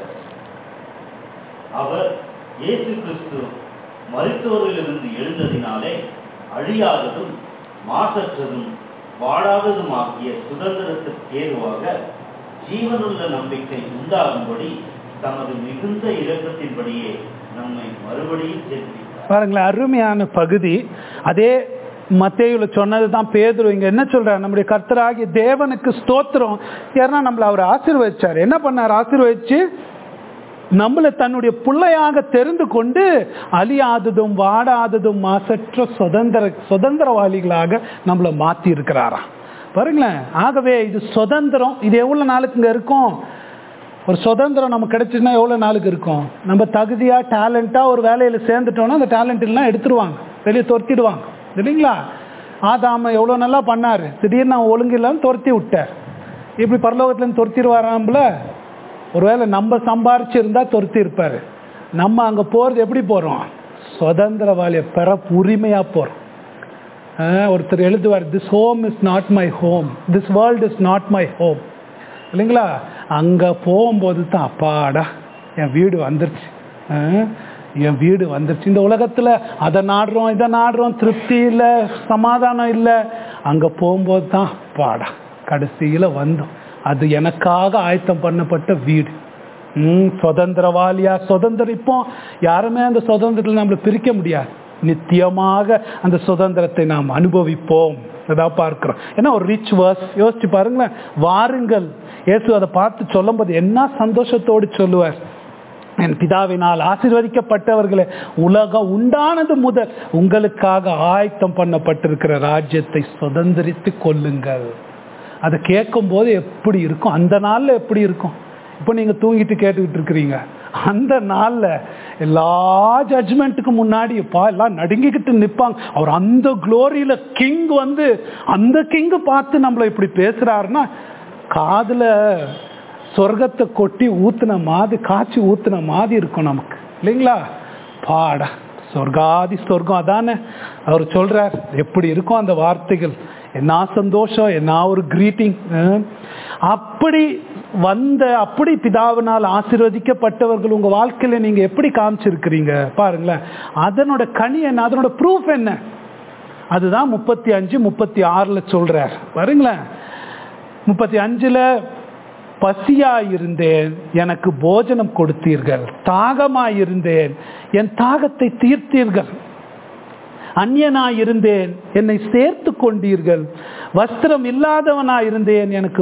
அவர் இயேசு கிறிஸ்து மரித்தோரிலிருந்து எழுந்ததினாலே அழியாததும் மாசற்றதும் வாடாததுமாகிய சுதந்திரத்திற்கு ஏதுவாக ஜீவனுள்ள நம்பிக்கை உண்டாகும்படி தமது மிகுந்த இரக்கத்தின்படியே நம்மை மறுபடியும் சேர்ப்பித்தார். பாருங்களேன், அருமையான பகுதி. அதே மத்தேயுல சொன்னதுதான் பேதுரு இங்க என்ன சொல்றாரு, நம்முடைய கர்த்தராகிய தேவனுக்கு ஸ்தோத்திரம். ஏன்னா நம்மள அவர் ஆசீர்வதிச்சார். என்ன பண்ணார்? ஆசீர்வதிச்சு நம்மளை தன்னுடைய பிள்ளையாக தெரிந்து கொண்டு அழியாததும் வாடாததும் மாசற்ற சுதந்திரவாளிகளாக நம்மளை மாத்தி இருக்கிறாராம். பாருங்களேன். ஆகவே இது சுதந்திரம். இது எவ்வளவு நாளுக்கு இங்க இருக்கும்? ஒரு சுதந்திரம் நமக்கு கிடைச்சுன்னா எவ்வளவு நாளுக்கு இருக்கும்? நம்ம தகுதியா டேலண்டா ஒரு வேலையில சேர்ந்துட்டோம்னா அந்த டேலண்ட் எல்லாம் எடுத்துருவாங்க, வெளியே துரத்திடுவாங்க இல்லைங்களா? ஆதாம எவ்வளவு நல்லா பண்ணாரு, திடீர்னு அவன் ஒழுங்கு இல்லாம துரத்தி விட்டார். இப்படி பரலோகத்துல இருந்து துரத்திடுவாராம்ல. ஒருவேளை நம்ம சம்பாரிச்சு இருந்தா துரத்தி இருப்பாரு. நம்ம அங்க போறது எப்படி போறோம்? சுதந்திரவாளிய பெற உரிமையா போறோம். ஒருத்தர் எழுதுவார், this home is not my home, this world is not my home இல்லைங்களா? அங்க போகும்போது தான் அப்பாடா என் வீடு வந்துருச்சு, என் வீடு வந்துருச்சு. இந்த உலகத்துல அதை நாடுறோம் இதை நாடுறோம், திருப்தி இல்லை, சமாதானம் இல்லை. அங்க போகும்போது தான் பாடா கடைசியில வந்தோம், அது எனக்காக ஆயத்தம் பண்ணப்பட்ட வீடு. சுதந்திரவாளியா சுதந்திரிப்போம். யாருமே அந்த சுதந்திரத்தில் நம்மளை பிரிக்க முடியாது. நித்தியமாக அந்த சுதந்திரத்தை நாம் அனுபவிப்போம். அதான் பார்க்கிறோம். ஏன்னா ஒரு ரிச் வேர்ஸ். யோசிச்சு பாருங்களேன். வாருங்கள், இயேசு அதை பார்த்து சொல்லும் போது என்ன சந்தோஷத்தோடு சொல்லுவார், என் பிதாவினால் ஆசீர்வதிக்கப்பட்டவர்களே, உலகம் உண்டானது முதல் உங்களுக்காக ஆயத்தம் பண்ணப்பட்டிருக்கிற ராஜ்யத்தை சுதந்திரித்து கொள்ளுங்கள். அதை கேட்கும் போது எப்படி இருக்கும்? அந்த நாள்ல எப்படி இருக்கும்? இப்போ நீங்க தூங்கிட்டு கேட்டுக்கிட்டு இருக்கிறீங்க. அந்த நாள்ல எல்லா ஜட்ஜ்மெண்ட்டுக்கு முன்னாடி எல்லாம் நடுங்கிக்கிட்டு நிற்பாங்க. அவர் அந்த குளோரியில கிங் வந்து அந்த கிங் பார்த்து நம்மளை இப்படி பேசுறாருன்னா காதுல சொர்க்கத்தை கொட்டி ஊத்துன மாதிரி, காய்ச்சி ஊத்துன மாதிரி இருக்கும் நமக்கு இல்லைங்களா? பாடா சொர்க்காதி சொர்க்கம் அதானே அவர் சொல்றார். எப்படி இருக்கும் அந்த வார்த்தைகள்? என்ன சந்தோஷம், என்ன ஒரு கிரீட்டிங். அப்படி பிதாவினால் ஆசீர்வதிக்கப்பட்டவர்கள் உங்க வாழ்க்கையில நீங்க எப்படி காமிச்சிருக்கிறீங்க பாருங்களேன். அதனோட கனி என்ன, அதனோட ப்ரூஃப் என்ன? அதுதான் 35-36 சொல்றார் பாருங்களேன். 35 பசியாயிருந்தேன், எனக்கு போஜனம் கொடுத்தீர்கள், தாகமாயிருந்தேன், என் தாகத்தை தீர்த்தீர்கள், அந்நியனாயிருந்தேன், என்னை சேர்த்து கொண்டீர்கள், வஸ்திரம் இல்லாதவனாயிருந்தேன், எனக்கு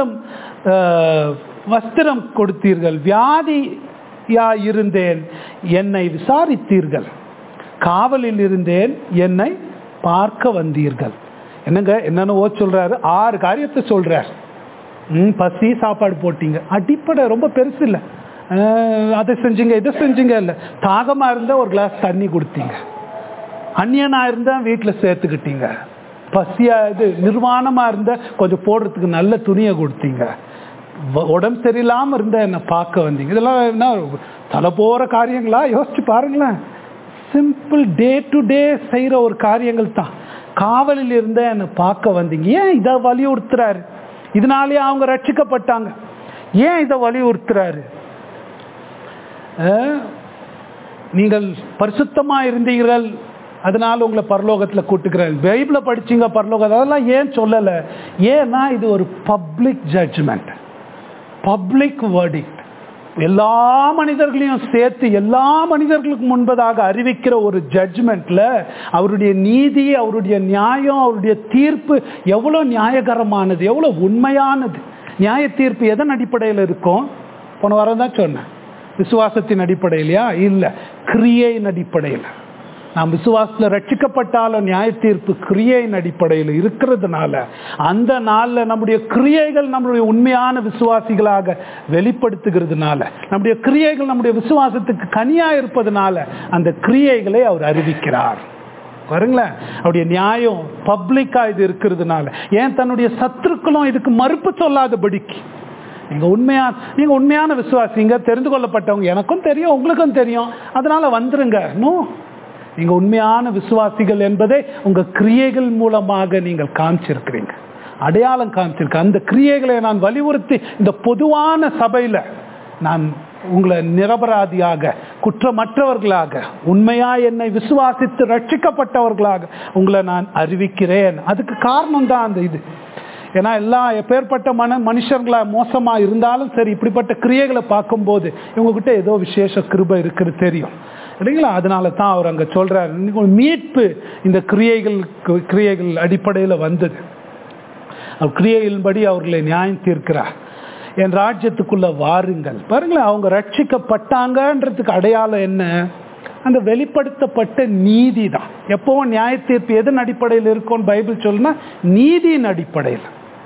வஸ்திரம் கொடுத்தீர்கள், வியாதியாயிருந்தேன், என்னை விசாரித்தீர்கள், காவலில் இருந்தேன், என்னை பார்க்க வந்தீர்கள். என்னங்க என்னன்னு சொல்றாரு? 6 காரியத்தை சொல்றார். பசி, சாப்பாடு போட்டீங்க, அடிப்படை ரொம்ப பெருசு இல்லை, அதை செஞ்சீங்க இதை செஞ்சீங்க இல்லை. தாகமா இருந்தா ஒரு கிளாஸ் தண்ணி கொடுத்தீங்க, அந்நியனா இருந்தா வீட்டுல சேர்த்துக்கிட்டீங்க, பசியா நிர்வாணமா இருந்தா கொஞ்சம் போடுறதுக்கு நல்ல துணியை கொடுத்தீங்க, உடம்பு சரியில்லாம இருந்தா என்ன பார்க்க வந்தீங்க. இதெல்லாம் என்ன தலை போற காரியங்களா? யோசிச்சு பாருங்களேன். சிம்பிள் டே டு டே செய்யற ஒரு காரியங்கள் தான். காவலில் இருந்த என்னை பார்க்க வந்தீங்க. ஏன் இதை வலியுறுத்துறாரு? இதனாலேயே அவங்க ரட்சிக்கப்பட்டாங்க. ஏன் இதை வலியுறுத்துறாரு? நீங்கள் பரிசுத்தமா இருந்தீர்கள், அதனால உங்களை பரலோகத்துல கூட்டுக்கிறார். பைபிளை படிச்சீங்க பரலோகம், அதெல்லாம் ஏன் சொல்லல? ஏன்னா இது ஒரு பப்ளிக் ஜட்ஜ்மெண்ட், பப்ளிக் வேர்டிக்ட். எல்லா மனிதர்களையும் சேர்த்து எல்லா மனிதர்களுக்கு முன்பதாக அறிவிக்கிற ஒரு ஜட்ஜ்மெண்ட்ல அவருடைய நீதி, அவருடைய நியாயம், அவருடைய தீர்ப்பு எவ்வளவு நியாயகரமானது, எவ்வளவு உண்மையானது. நியாய தீர்ப்பு எதன் அடிப்படையில் இருக்கும்? போன வாரம் தான் சொன்னேன். விசுவாசத்தின் அடிப்படையிலையா? இல்லை, கிரியையின் அடிப்படையில். நாம் விசுவாசத்தில் ரட்சிக்கப்பட்டாலும் நியாய தீர்ப்பு கிரியையின் அடிப்படையில் இருக்கிறதுனால அந்த நாளில் நம்முடைய கிரியைகள் நம்முடைய உண்மையான விசுவாசிகளாக வெளிப்படுத்துகிறதுனால, நம்முடைய கிரியைகள் நம்முடைய விசுவாசத்துக்கு கனியா இருப்பதனால அந்த கிரியைகளை அவர் அறிவிக்கிறார். பாருங்களேன், அவருடைய நியாயம் பப்ளிக்கா இது இருக்கிறதுனால, ஏன் தன்னுடைய சத்துருக்களும் இதுக்கு மறுப்பு சொல்லாதபடிக்கு. நீங்க உண்மையான விசுவாசிங்க, தெரிந்து கொள்ளப்பட்டவங்க, எனக்கும் தெரியும் உங்களுக்கும் தெரியும், அதனால வந்துருங்க. நோ, நீங்க உண்மையான விசுவாசிகள் என்பதை உங்க கிரியைகள் மூலமாக நீங்கள் காமிச்சிருக்கிறீங்க, அடையாளம் காமிச்சிருக்க. அந்த கிரியைகளை நான் வலியுறுத்தி இந்த பொதுவான சபையில நான் உங்களை நிரபராதியாக, குற்றமற்றவர்களாக, உண்மையா என்னை விசுவாசித்து ரட்சிக்கப்பட்டவர்களாக உங்களை நான் அறிவிக்கிறேன். அதுக்கு காரணம் தான் அந்த இது. ஏன்னா எல்லா எப்பேற்பட்ட மனுஷர்களா மோசமா இருந்தாலும் சரி, இப்படிப்பட்ட கிரியைகளை பார்க்கும்போது இவங்ககிட்ட ஏதோ விசேஷ கிருபை இருக்குது தெரியும் இல்லைங்களா? அதனால தான் அவர் அங்க சொல்றாரு, மீட்பு இந்த கிரியைகள் அடிப்படையில் வந்தது. கிரியைகளின்படி அவர்களை நியாயம் தீர்க்கிறார். என் ராஜ்யத்துக்குள்ள வாருங்கள். பாருங்களேன், அவங்க ரட்சிக்கப்பட்டாங்கன்றதுக்கு அடையாளம் என்ன? அந்த வெளிப்படுத்தப்பட்ட நீதி தான். எப்பவும் நியாய தீர்ப்பு எதன் அடிப்படையில் இருக்கும் பைபிள் சொல்லுனா? நீதியின் அடிப்படையில்.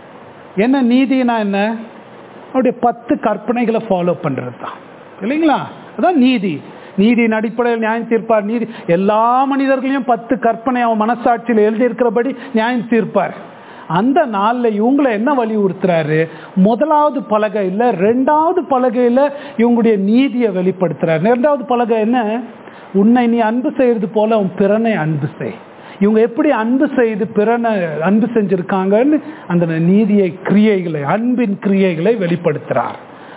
என்ன நீதினா என்ன? அவருடைய 10 கற்பனைகளை ஃபாலோ பண்றது தான் இல்லைங்களா? அதான் நீதி. நீதியின் அடிப்படையில் நியாயம் தீர்ப்பார். நீதி எல்லா மனிதர்களையும் 10 கற்பனை அவன் மனசாட்சியில் எழுதியிருக்கிறபடி நியாயம் தீர்ப்பார். அந்த நாளில் இவங்களை என்ன வலியுறுத்துறாரு? முதலாவது பலகை இல்லை, 2வது பலகையில் இவங்களுடைய நீதியை வெளிப்படுத்துறாரு. 2வது பலகை என்ன? உன்னை நீ அன்பு செய்யறது போல உன் பிறனை அன்பு செய். இவங்க எப்படி அன்பு செய்து பிறனை அன்பு செஞ்சிருக்காங்கன்னு அந்த நீதியை, கிரியைகளை, அன்பின் கிரியைகளை வெளிப்படுத்துறார்.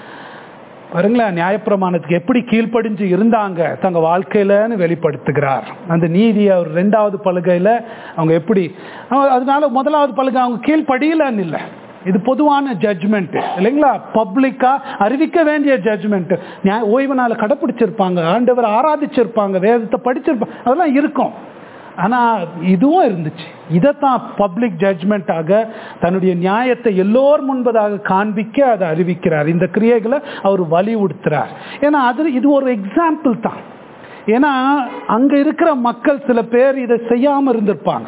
பாருங்களேன், நியாயப்பிரமாணத்துக்கு எப்படி கீழ்ப்படிஞ்சு இருந்தாங்க தங்க வாழ்க்கையிலன்னு வெளிப்படுத்துகிறார். அந்த நீதியை அவர் 2வது பலகையில அவங்க எப்படி, அதனால முதலாவது பலகை அவங்க கீழ்ப்படியலன்னு இல்லை, இது பொதுவான ஜட்ஜ்மெண்ட் இல்லைங்களா? பப்ளிக்கா அறிவிக்க வேண்டிய ஜட்ஜ்மெண்ட். ஓய்வு நாளை கடைப்பிடிச்சிருப்பாங்க, ஆண்டவர் ஆராதிச்சிருப்பாங்க, வேதத்தை படிச்சிருப்பாங்க, அதெல்லாம் இருக்கும். ஆனா இதுவும் இருந்துச்சு. இதைத்தான் பப்ளிக் ஜட்ஜ்மெண்டாக தன்னுடைய நியாயத்தை எல்லோர் முன்பதாக காண்பிக்க அதை அறிவிக்கிறார். இந்த கிரியைகளை அவர் வலியுறுத்துறார். ஏன்னா இது ஒரு எக்ஸாம்பிள் தான். ஏன்னா அங்க இருக்கிற மக்கள் சில பேர் இதை செய்யாம இருந்திருப்பாங்க.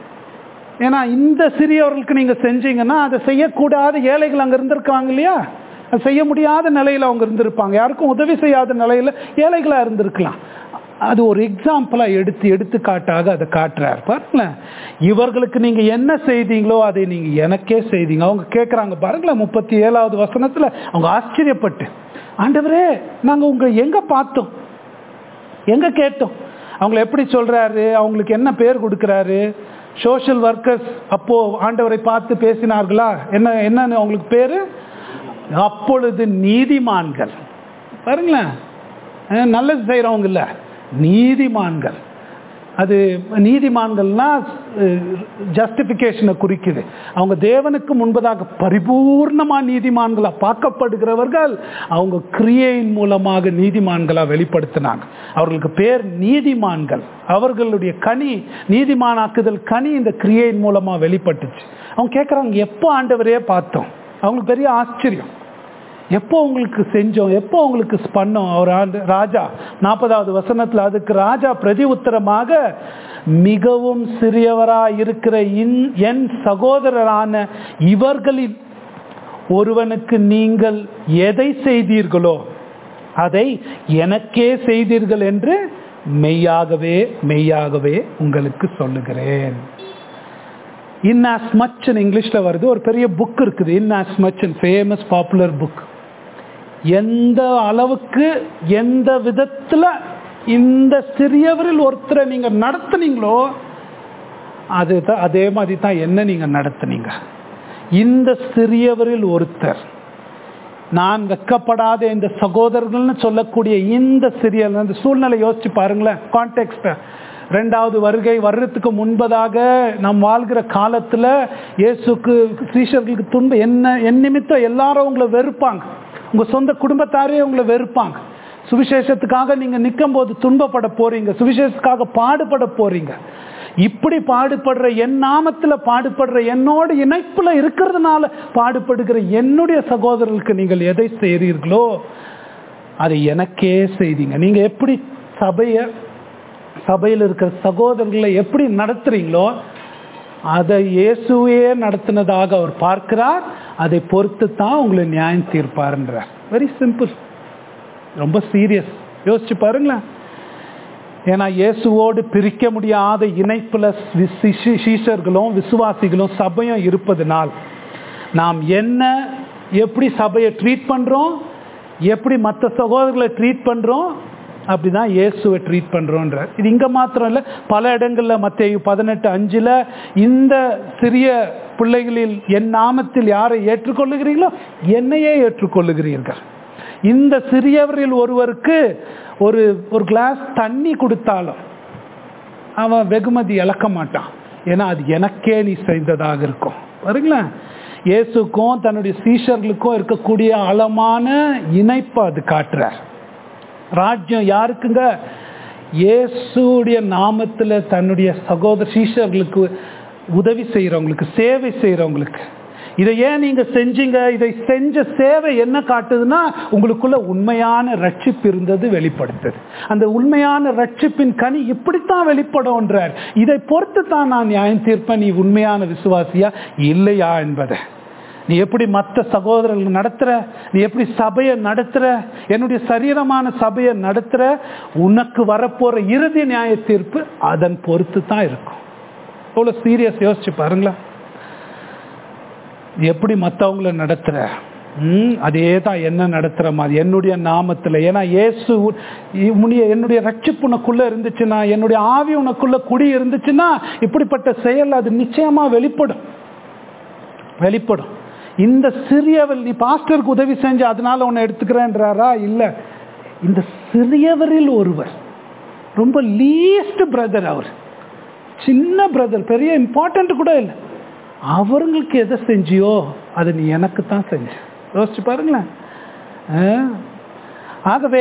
ஏன்னா இந்த சிறியவர்களுக்கு நீங்க செஞ்சீங்கன்னா அதை செய்யக்கூடாத ஏழைகள் அங்க இருந்திருக்காங்க இல்லையா? அது செய்ய முடியாத நிலையில அவங்க இருந்திருப்பாங்க, யாருக்கும் உதவி செய்யாத நிலையில ஏழைகளா இருந்திருக்கலாம். அது ஒரு எக்ஸாம்பிளா எடுத்துக்காட்டாக அதை காட்டுறார். பாருங்களேன், இவர்களுக்கு நீங்க என்ன செய்தீங்களோ அதை நீங்க எனக்கே செய்தீங்க. அவங்க கேட்கறாங்க பாருங்களேன், 37வது வசனத்துல அவங்க ஆச்சரியப்பட்டு, ஆண்டவரே நாங்க உங்க எங்க பார்த்தோம், எங்க கேட்டோம்? அவங்களை எப்படி சொல்றாரு? அவங்களுக்கு என்ன பேர் கொடுக்கிறாரு? Social workers. அப்போ ஆண்டவரை பார்த்து பேசினார்களா? என்னன்னு அவங்களுக்கு பேரு? அப்பொழுது நீதிமான்கள். பாருங்களேன், நல்லது செய்யறவங்க இல்ல, நீதிமான்கள். அது நீதிமான்கள்னா ஜஸ்டிபிகேஷனை குறிக்குது. அவங்க தேவனுக்கு முன்பதாக பரிபூர்ணமா நீதிமான்களா பார்க்கப்படுகிறவர்கள் அவங்க கிரியையின் மூலமாக நீதிமான்களா வெளிப்படுத்தினாங்க. அவர்களுக்கு பேர் நீதிமான்கள். அவர்களுடைய கனி, நீதிமானாக்குதல் கனி இந்த கிரியையின் மூலமா வெளிப்பட்டுச்சு. அவங்க கேட்கறாங்க, எப்போ ஆண்டவரையே பார்த்தோம்? அவங்களுக்கு பெரிய ஆச்சரியம். எப்போ உங்களுக்கு செஞ்சோம், எப்போ உங்களுக்கு பண்ணோம்? அவர் ராஜா 40வது வசனத்துல அதுக்கு ராஜா பிரதி உத்தரமாக, மிகவும் சிறியவராய் இருக்கிற என் சகோதரரான இவர்களில் ஒருவனுக்கு நீங்கள் எதை செய்தீர்களோ அதை எனக்கே செய்தீர்கள் என்று மெய்யாகவே மெய்யாகவே உங்களுக்கு சொல்லுகிறேன். இன் ஆஸ் மச் இங்கிலீஷ்ல வருது, ஒரு பெரிய புக் இருக்குது, in as much, famous popular book. எந்த அளவுக்கு எந்த விதத்துல இந்த சிறியவரில் ஒருத்தரை நீங்க நடத்துனீங்களோ அதுதான், அதே மாதிரி தான் என்ன நீங்க நடத்துனீங்க. இந்த சிறியவரில் ஒருத்தர், நான் வெக்கப்படாத இந்த சகோதரர்கள்னு சொல்லக்கூடிய இந்த சிறிய, அந்த சூழ்நிலை யோசிச்சு பாருங்களேன், கான்டெக்ஸ்ட். 2வது வருகை வர்றதுக்கு முன்பதாக நாம் வாழ்கிற காலத்துல இயேசுக்கு சீஷர்களுக்கு துன்பம் என்ன, என் நிமித்தம் எல்லாரும் அவங்களை வெறுப்பாங்க. உங்கள் சொந்த குடும்பத்தாரே உங்களை வெறுப்பாங்க. சுவிசேஷத்துக்காக நீங்கள் நிற்கும் போது துன்பப்பட போறீங்க, சுவிசேஷத்துக்காக பாடுபட போறீங்க. இப்படி பாடுபடுற என் நாமத்தில் பாடுபடுற என்னோட இணைப்புல இருக்கிறதுனால பாடுபடுகிற என்னுடைய சகோதரர்களுக்கு நீங்கள் எதை செய்கிறீர்களோ அதை எனக்கே செய்தீங்க. நீங்க எப்படி சபையில் இருக்கிற சகோதரர்களை எப்படி நடத்துறீங்களோ அதை இயேசுவே நடத்தினதாக அவர் பார்க்கிறார். அதை பொறுத்து தான் உங்களை நியாயம் தீர்ப்பார்ன்றார். வெரி சிம்பிள், ரொம்ப சீரியஸ். யோசிச்சு பாருங்களேன். ஏன்னா இயேசுவோடு பிரிக்க முடியாத இணைப்புல சீஷர்களும் விசுவாசிகளும் சபையும் இருப்பதனால் நாம் எப்படி சபையை ட்ரீட் பண்றோம், எப்படி மற்ற சகோதரர்களை ட்ரீட் பண்றோம், அப்படிதான் இயேசுவை ட்ரீட் பண்றோன்ற. இது இங்க மாத்திரம் இல்ல, பல இடங்கள்ல மத்தேயு 18:5 இந்த சிறிய பிள்ளைகளில் என் நாமத்தில் யாரை ஏற்றுக்கொள்ளுகிறீர்களோ என்னையே ஏற்றுக்கொள்ளுகிறீர்கள். இந்த சிறியவரில் ஒருவருக்கு ஒரு கிளாஸ் தண்ணி கொடுத்தாலும் அவன் வெகுமதி இழக்க மாட்டான். ஏன்னா அது எனக்கே நீ செய்ததாக இருக்கும். பாருங்களேன், இயேசுக்கும் தன்னுடைய சீஷர்களுக்கும் இருக்கக்கூடிய ஆழமான இணைப்பை அது காட்டுறார். ராஜ்யம் யாருக்குங்க? இயேசுடைய நாமத்தில் தன்னுடைய சகோதர சீஷர்களுக்கு உதவி செய்யறவங்களுக்கு, சேவை செய்யறவங்களுக்கு. இதை ஏன் நீங்க செஞ்சீங்க? இதை செஞ்ச சேவை என்ன காட்டுதுன்னா உங்களுக்குள்ள உண்மையான ரட்சிப்பு இருந்தது வெளிப்படுத்துது. அந்த உண்மையான ரட்சிப்பின் கனி இப்படித்தான் வெளிப்படும்ன்றார். இதை பொறுத்து தான் நான் நியாயம் தீர்ப்பேன், நீ உண்மையான விசுவாசியா இல்லையா என்பதை. நீ எப்படி மற்ற சகோதரர்கள் நடத்துற, நீ எப்படி சபையை நடத்துற, என்னுடைய சரீரமான சபையை நடத்துற, உனக்கு வரப்போற இறுதி நியாய தீர்ப்பு அதன் பொறுத்து தான் இருக்கும். எவ்வளவு சீரியஸ் யோசிச்சு பாருங்களா. எப்படி மற்றவங்கள நடத்துற, அதே தான் என்ன நடத்துற மாதிரி என்னுடைய நாமத்தில். ஏன்னா இயேசு என்னுடைய ரட்சிப்பு உனக்குள்ள இருந்துச்சுன்னா, என்னுடைய ஆவி உனக்குள்ள குடி இருந்துச்சுன்னா இப்படிப்பட்ட செயல் அது நிச்சயமா வெளிப்படும். இந்த சிறியவர், நீ பாஸ்டருக்கு உதவி செஞ்சு அதனால உன்னை எடுத்துக்கிறேன்றாரா? இல்ல, இந்த சிறியவரில் ஒருவர், ரொம்ப லீஸ்ட் பிரதர், அவர் சின்ன பிரதர், பெரிய இம்பார்ட்டன்ட் கூட இல்லை, அவங்களுக்கு எதை செஞ்சியோ அதை நீ எனக்கு தான் செஞ்ச. யோசிச்சு பாருங்களேன். ஆகவே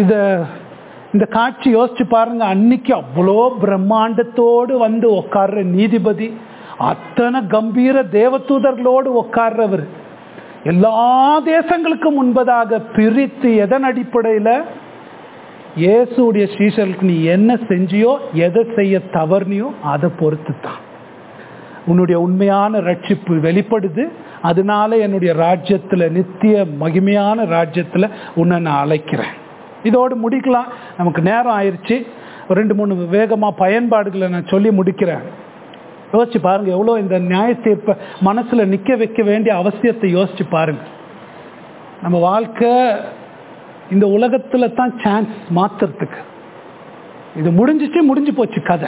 இந்த காட்சி யோசிச்சு பாருங்க. அன்னைக்கு அவ்வளோ பிரம்மாண்டத்தோடு வந்து உட்கார்ற நீதிபதி, அத்தனை கம்பீர தேவதூதர்களோடு உட்கார்றவர், எல்லா தேசங்களுக்கும் முன்பதாக பிரித்து எதன் அடிப்படையில் இயேசுடைய சீஷர்களுக்கு நீ என்ன செஞ்சியோ, எதை செய்ய தவறுனியோ அதை பொறுத்து தான் உன்னுடைய உண்மையான ரட்சிப்பு வெளிப்படுது. அதனால என்னுடைய ராஜ்யத்தில், நித்திய மகிமையான ராஜ்யத்தில் உன்னை நான் அழைக்கிறேன். இதோடு முடிக்கலாம், நமக்கு நேரம் ஆயிடுச்சு. 2-3 வேகமாக பயன்பாடுகளை நான் சொல்லி முடிக்கிறேன். யோசிச்சு பாருங்க, எவ்வளோ இந்த நியாய தீர்ப்பை மனசுல நிற்க வைக்க வேண்டிய அவசியத்தை யோசிச்சு பாருங்க. நம்ம வாழ்க்கை இந்த உலகத்துல தான் சான்ஸ் மாத்துறதுக்கு. இது முடிஞ்சு போச்சு கதை.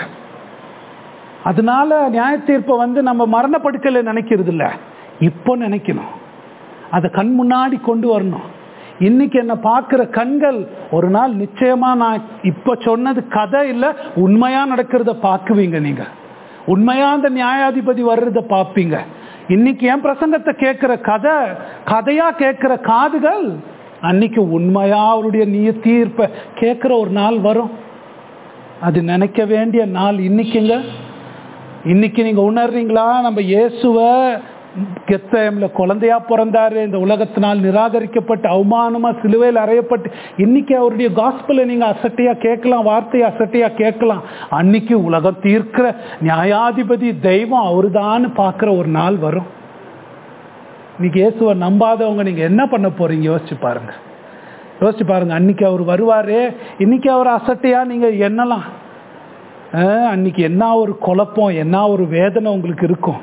அதனால நியாய தீர்ப்பை நம்ம மரணப்படுக்கல நினைக்கிறது இல்லை, இப்போ நினைக்கணும். அதை கண் முன்னாடி கொண்டு வரணும். இன்னைக்கு என்ன பார்க்கிற கண்கள் ஒரு நாள் நிச்சயமா நான் இப்ப சொன்னது கதை இல்லை, உண்மையா நடக்கிறத பார்க்குவீங்க. நீங்க உண்மையா அந்த நியாயாதிபதி வர்றத பார்ப்பீங்க. இன்னைக்கு என் பிரசங்கத்தை கேட்கிற கதையா கேட்கிற காதுகள் அன்னைக்கு உண்மையா அவருடைய தீர்ப்பை கேட்கிற ஒரு நாள் வரும். அது நினைக்க வேண்டிய நாள் இன்னைக்குங்க. இன்னைக்கு நீங்க உணர்றீங்களா? நம்ம இயேசுவை கெத்சேமேல குழந்தையா பிறந்தாரு, இந்த உலகத்தினால் நிராகரிக்கப்பட்டு அவமானமா சிலுவையில் அறையப்பட்டு, இன்னைக்கு அவருடைய காஸ்பலை நீங்க அசட்டையா கேட்கலாம், வார்த்தையை அசட்டையா கேட்கலாம். அன்னைக்கு உலகம் தீர்க்கிற நியாயாதிபதி தெய்வம் அவருதான் பார்க்கிற ஒரு நாள் வரும். இன்னைக்கு இயேசுவை நம்பாதவங்க நீங்க என்ன பண்ண போறீங்க? யோசிச்சு பாருங்க. அன்னைக்கு அவர் வருவாரு, இன்னைக்கு அவர் அசட்டையா நீங்க எண்ணலாம். அன்னைக்கு என்ன ஒரு குழப்பம், என்ன ஒரு வேதனை உங்களுக்கு இருக்கும்.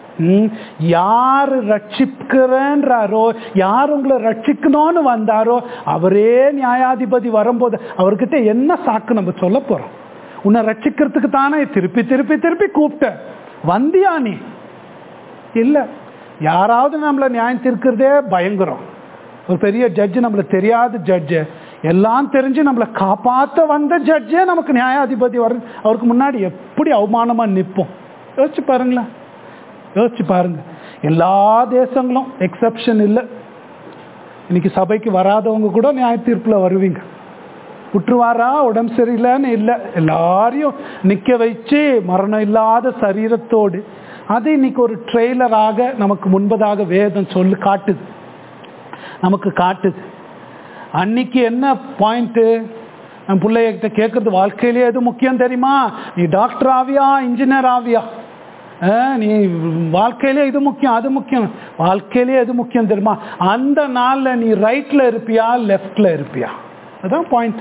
யாரு ரட்சிக்கிறேன்றாரோ, யார் உங்களை ரட்சிக்கணும்னு வந்தாரோ அவரே நியாயாதிபதி வரும்போது அவர்கிட்ட என்ன சாக்கு நம்ம சொல்ல போறோம்? உன்னை ரட்சிக்கிறதுக்கு தானே திருப்பி திருப்பி திருப்பி கூப்பிட்ட, வந்தியா நீ? இல்ல, யாராவது நம்மளை நியாயம் தீர்க்கிறதே பயங்கரம். ஒரு பெரிய ஜட்ஜு, நம்மள தெரியாத ஜட்ஜு, எல்லாம் தெரிஞ்சு நம்மளை காப்பாற்ற வந்த ஜட்ஜே நமக்கு நியாயாதிபதி அவருக்கு முன்னாடி எப்படி அவமானமா நிற்போம்? யோசிச்சு பாருங்களேன். எல்லா தேசங்களும் எக்ஸப்ஷன் இல்லை, இன்னைக்கு சபைக்கு வராதவங்க கூட நியாய தீர்ப்பில் வருவீங்க. விட்டுருவாரா உடம்பு சரியில்லைன்னு இல்லை, எல்லாரையும் நிற்க வச்சு மரணம் இல்லாத சரீரத்தோடு அது இன்னைக்கு ஒரு ட்ரெய்லராக நமக்கு முன்பதாக வேதம் காட்டுது, நமக்கு காட்டுது. அன்னைக்கு என்ன பாயிண்ட்டு? நம்ம பிள்ளைகிட்ட கேட்கறது, வாழ்க்கையிலே எது முக்கியம் தெரியுமா? நீ டாக்டர் ஆவியா, இன்ஜினியர் ஆவியா? நீ வாழ்க்கையிலே இது முக்கியம் அது முக்கியம். வாழ்க்கையிலே எது முக்கியம் தெரியுமா? அந்த நாளில் நீ ரைட்ல இருப்பியா லெஃப்ட்ல இருப்பியா? அதான் பாயிண்ட்.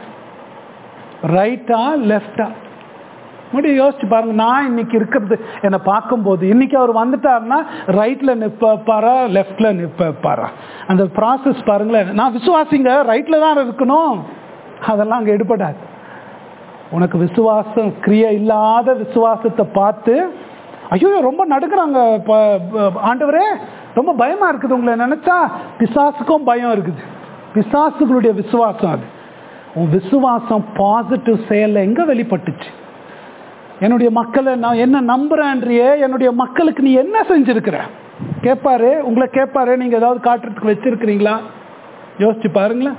ரைட்டா லெஃப்டா முடியும் யோசிச்சு பாருங்க. நான் இன்னைக்கு இருக்கிறது என்னை பார்க்கும்போது, இன்னைக்கு அவர் வந்துட்டாருன்னா ரைட்ல நிற்பாரா லெஃப்ட்ல நிற்பாரா? அந்த ப்ராசஸ் பாருங்களேன். நான் விசுவாசிங்க ரைட்ல தான் இருக்கணும், அதெல்லாம் அங்கே எடுபடாது. உனக்கு விசுவாசம் கிரியை இல்லாத விசுவாசத்தை பார்த்து ஐயோ ரொம்ப நடுக்கிறாங்க ஆண்டவரே, ரொம்ப பயமா இருக்குது உங்களை நினைச்சா. பிசாசுக்கும் பயம் இருக்குது, பிசாசுகளுடைய விசுவாசம் அது. உன் விசுவாசம் பாசிட்டிவ் செயல்ல எங்க வெளிப்பட்டுச்சு? என்னுடைய மக்களை நான் என்ன நம்புறேன்றியே, என்னுடைய மக்களுக்கு நீ என்ன செஞ்சிருக்கிற கேட்பாரு. உங்களை கேட்பாரு, நீங்க ஏதாவது காட்டுறதுக்கு வச்சிருக்கிறீங்களா? யோசிச்சு பாருங்களேன்.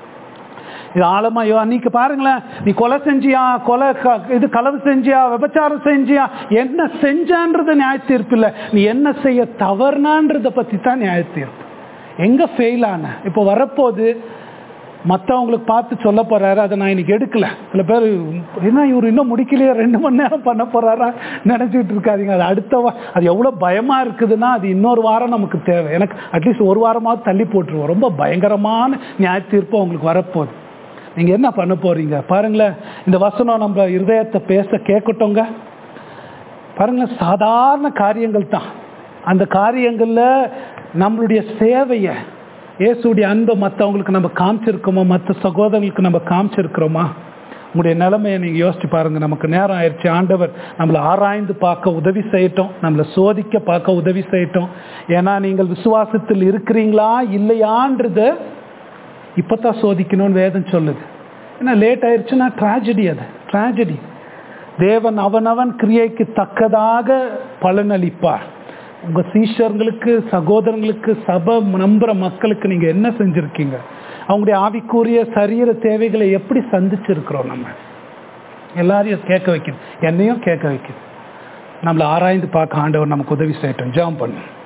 இது ஆழமா அன்னைக்கு பாருங்களேன். நீ கொலை செஞ்சியா, களவு செஞ்சியா, விபச்சாரம் செஞ்சியா, என்ன செஞ்சான்றது நியாய தீர்ப்பு இல்லை, நீ என்ன செய்ய தவறுனான்றத பத்தி தான் நியாய தீர்ப்பு. எங்க ஃபெயில் ஆன இப்போ வரப்போது மற்றவங்களுக்கு பார்த்து சொல்ல போறாரு. அதை நான் இன்னைக்கு எடுக்கல. சில பேர் என்ன இவர் இன்னும் முடிக்கலையே, 2 மணி நேரம் பண்ண போறாரா நினைச்சிட்டு இருக்காதீங்க. அது அது எவ்வளவு பயமா இருக்குதுன்னா, அது இன்னொரு வாரம் நமக்கு தேவை. எனக்கு அட்லீஸ்ட் ஒரு வாரமாவது தள்ளி போட்டுருவோம். ரொம்ப பயங்கரமான நியாய தீர்ப்பு உங்களுக்கு வரப்போகுது. நீங்க என்ன பண்ண போறீங்க பாருங்களேன். இந்த வசனம் நம்ம இருதயத்தை பேச கேட்கட்டோங்க. பாருங்களேன், சாதாரண காரியங்கள் தான். அந்த காரியங்கள்ல நம்மளுடைய சேவையை, இயேசுடைய அன்பை மற்றவங்களுக்கு நம்ம காமிச்சிருக்கோமா, மற்ற சகோதரர்களுக்கு நம்ம காமிச்சிருக்கிறோமா? உங்களுடைய நிலைமையை நீங்க யோசிச்சு பாருங்க. நமக்கு நேரம் ஆயிடுச்சு. ஆண்டவர் நம்மளை ஆராய்ந்து பார்க்க உதவி செய்யட்டும், நம்மளை சோதிக்க பார்க்க உதவி செய்யட்டும். ஏன்னா நீங்கள் விசுவாசத்தில் இருக்கிறீங்களா இல்லையான்றது இப்பதான் சோதிக்கணும்னு வேதம் சொல்லுது. ஏன்னா லேட் ஆயிடுச்சுன்னா ட்ராஜடி, அது ட்ராஜடி. தேவன் அவனவன் கிரியைக்கு தக்கதாக பலனளிப்பார். உங்க சீஷர்களுக்கு, சகோதரங்களுக்கு, சபை நம்புற மக்களுக்கு நீங்க என்ன செஞ்சிருக்கீங்க? அவங்களுடைய ஆவிக்குரிய சரீர தேவைகளை எப்படி சந்திச்சிருக்கிறோம்? நம்ம எல்லாரையும் கேட்க வைக்கணும், என்னையும் கேட்க வைக்கணும். நம்மளை ஆராய்ந்து பார்க்க ஆண்டவர் நமக்கு உதவி செய்யட்டும். ஜெபம் பண்ணும்.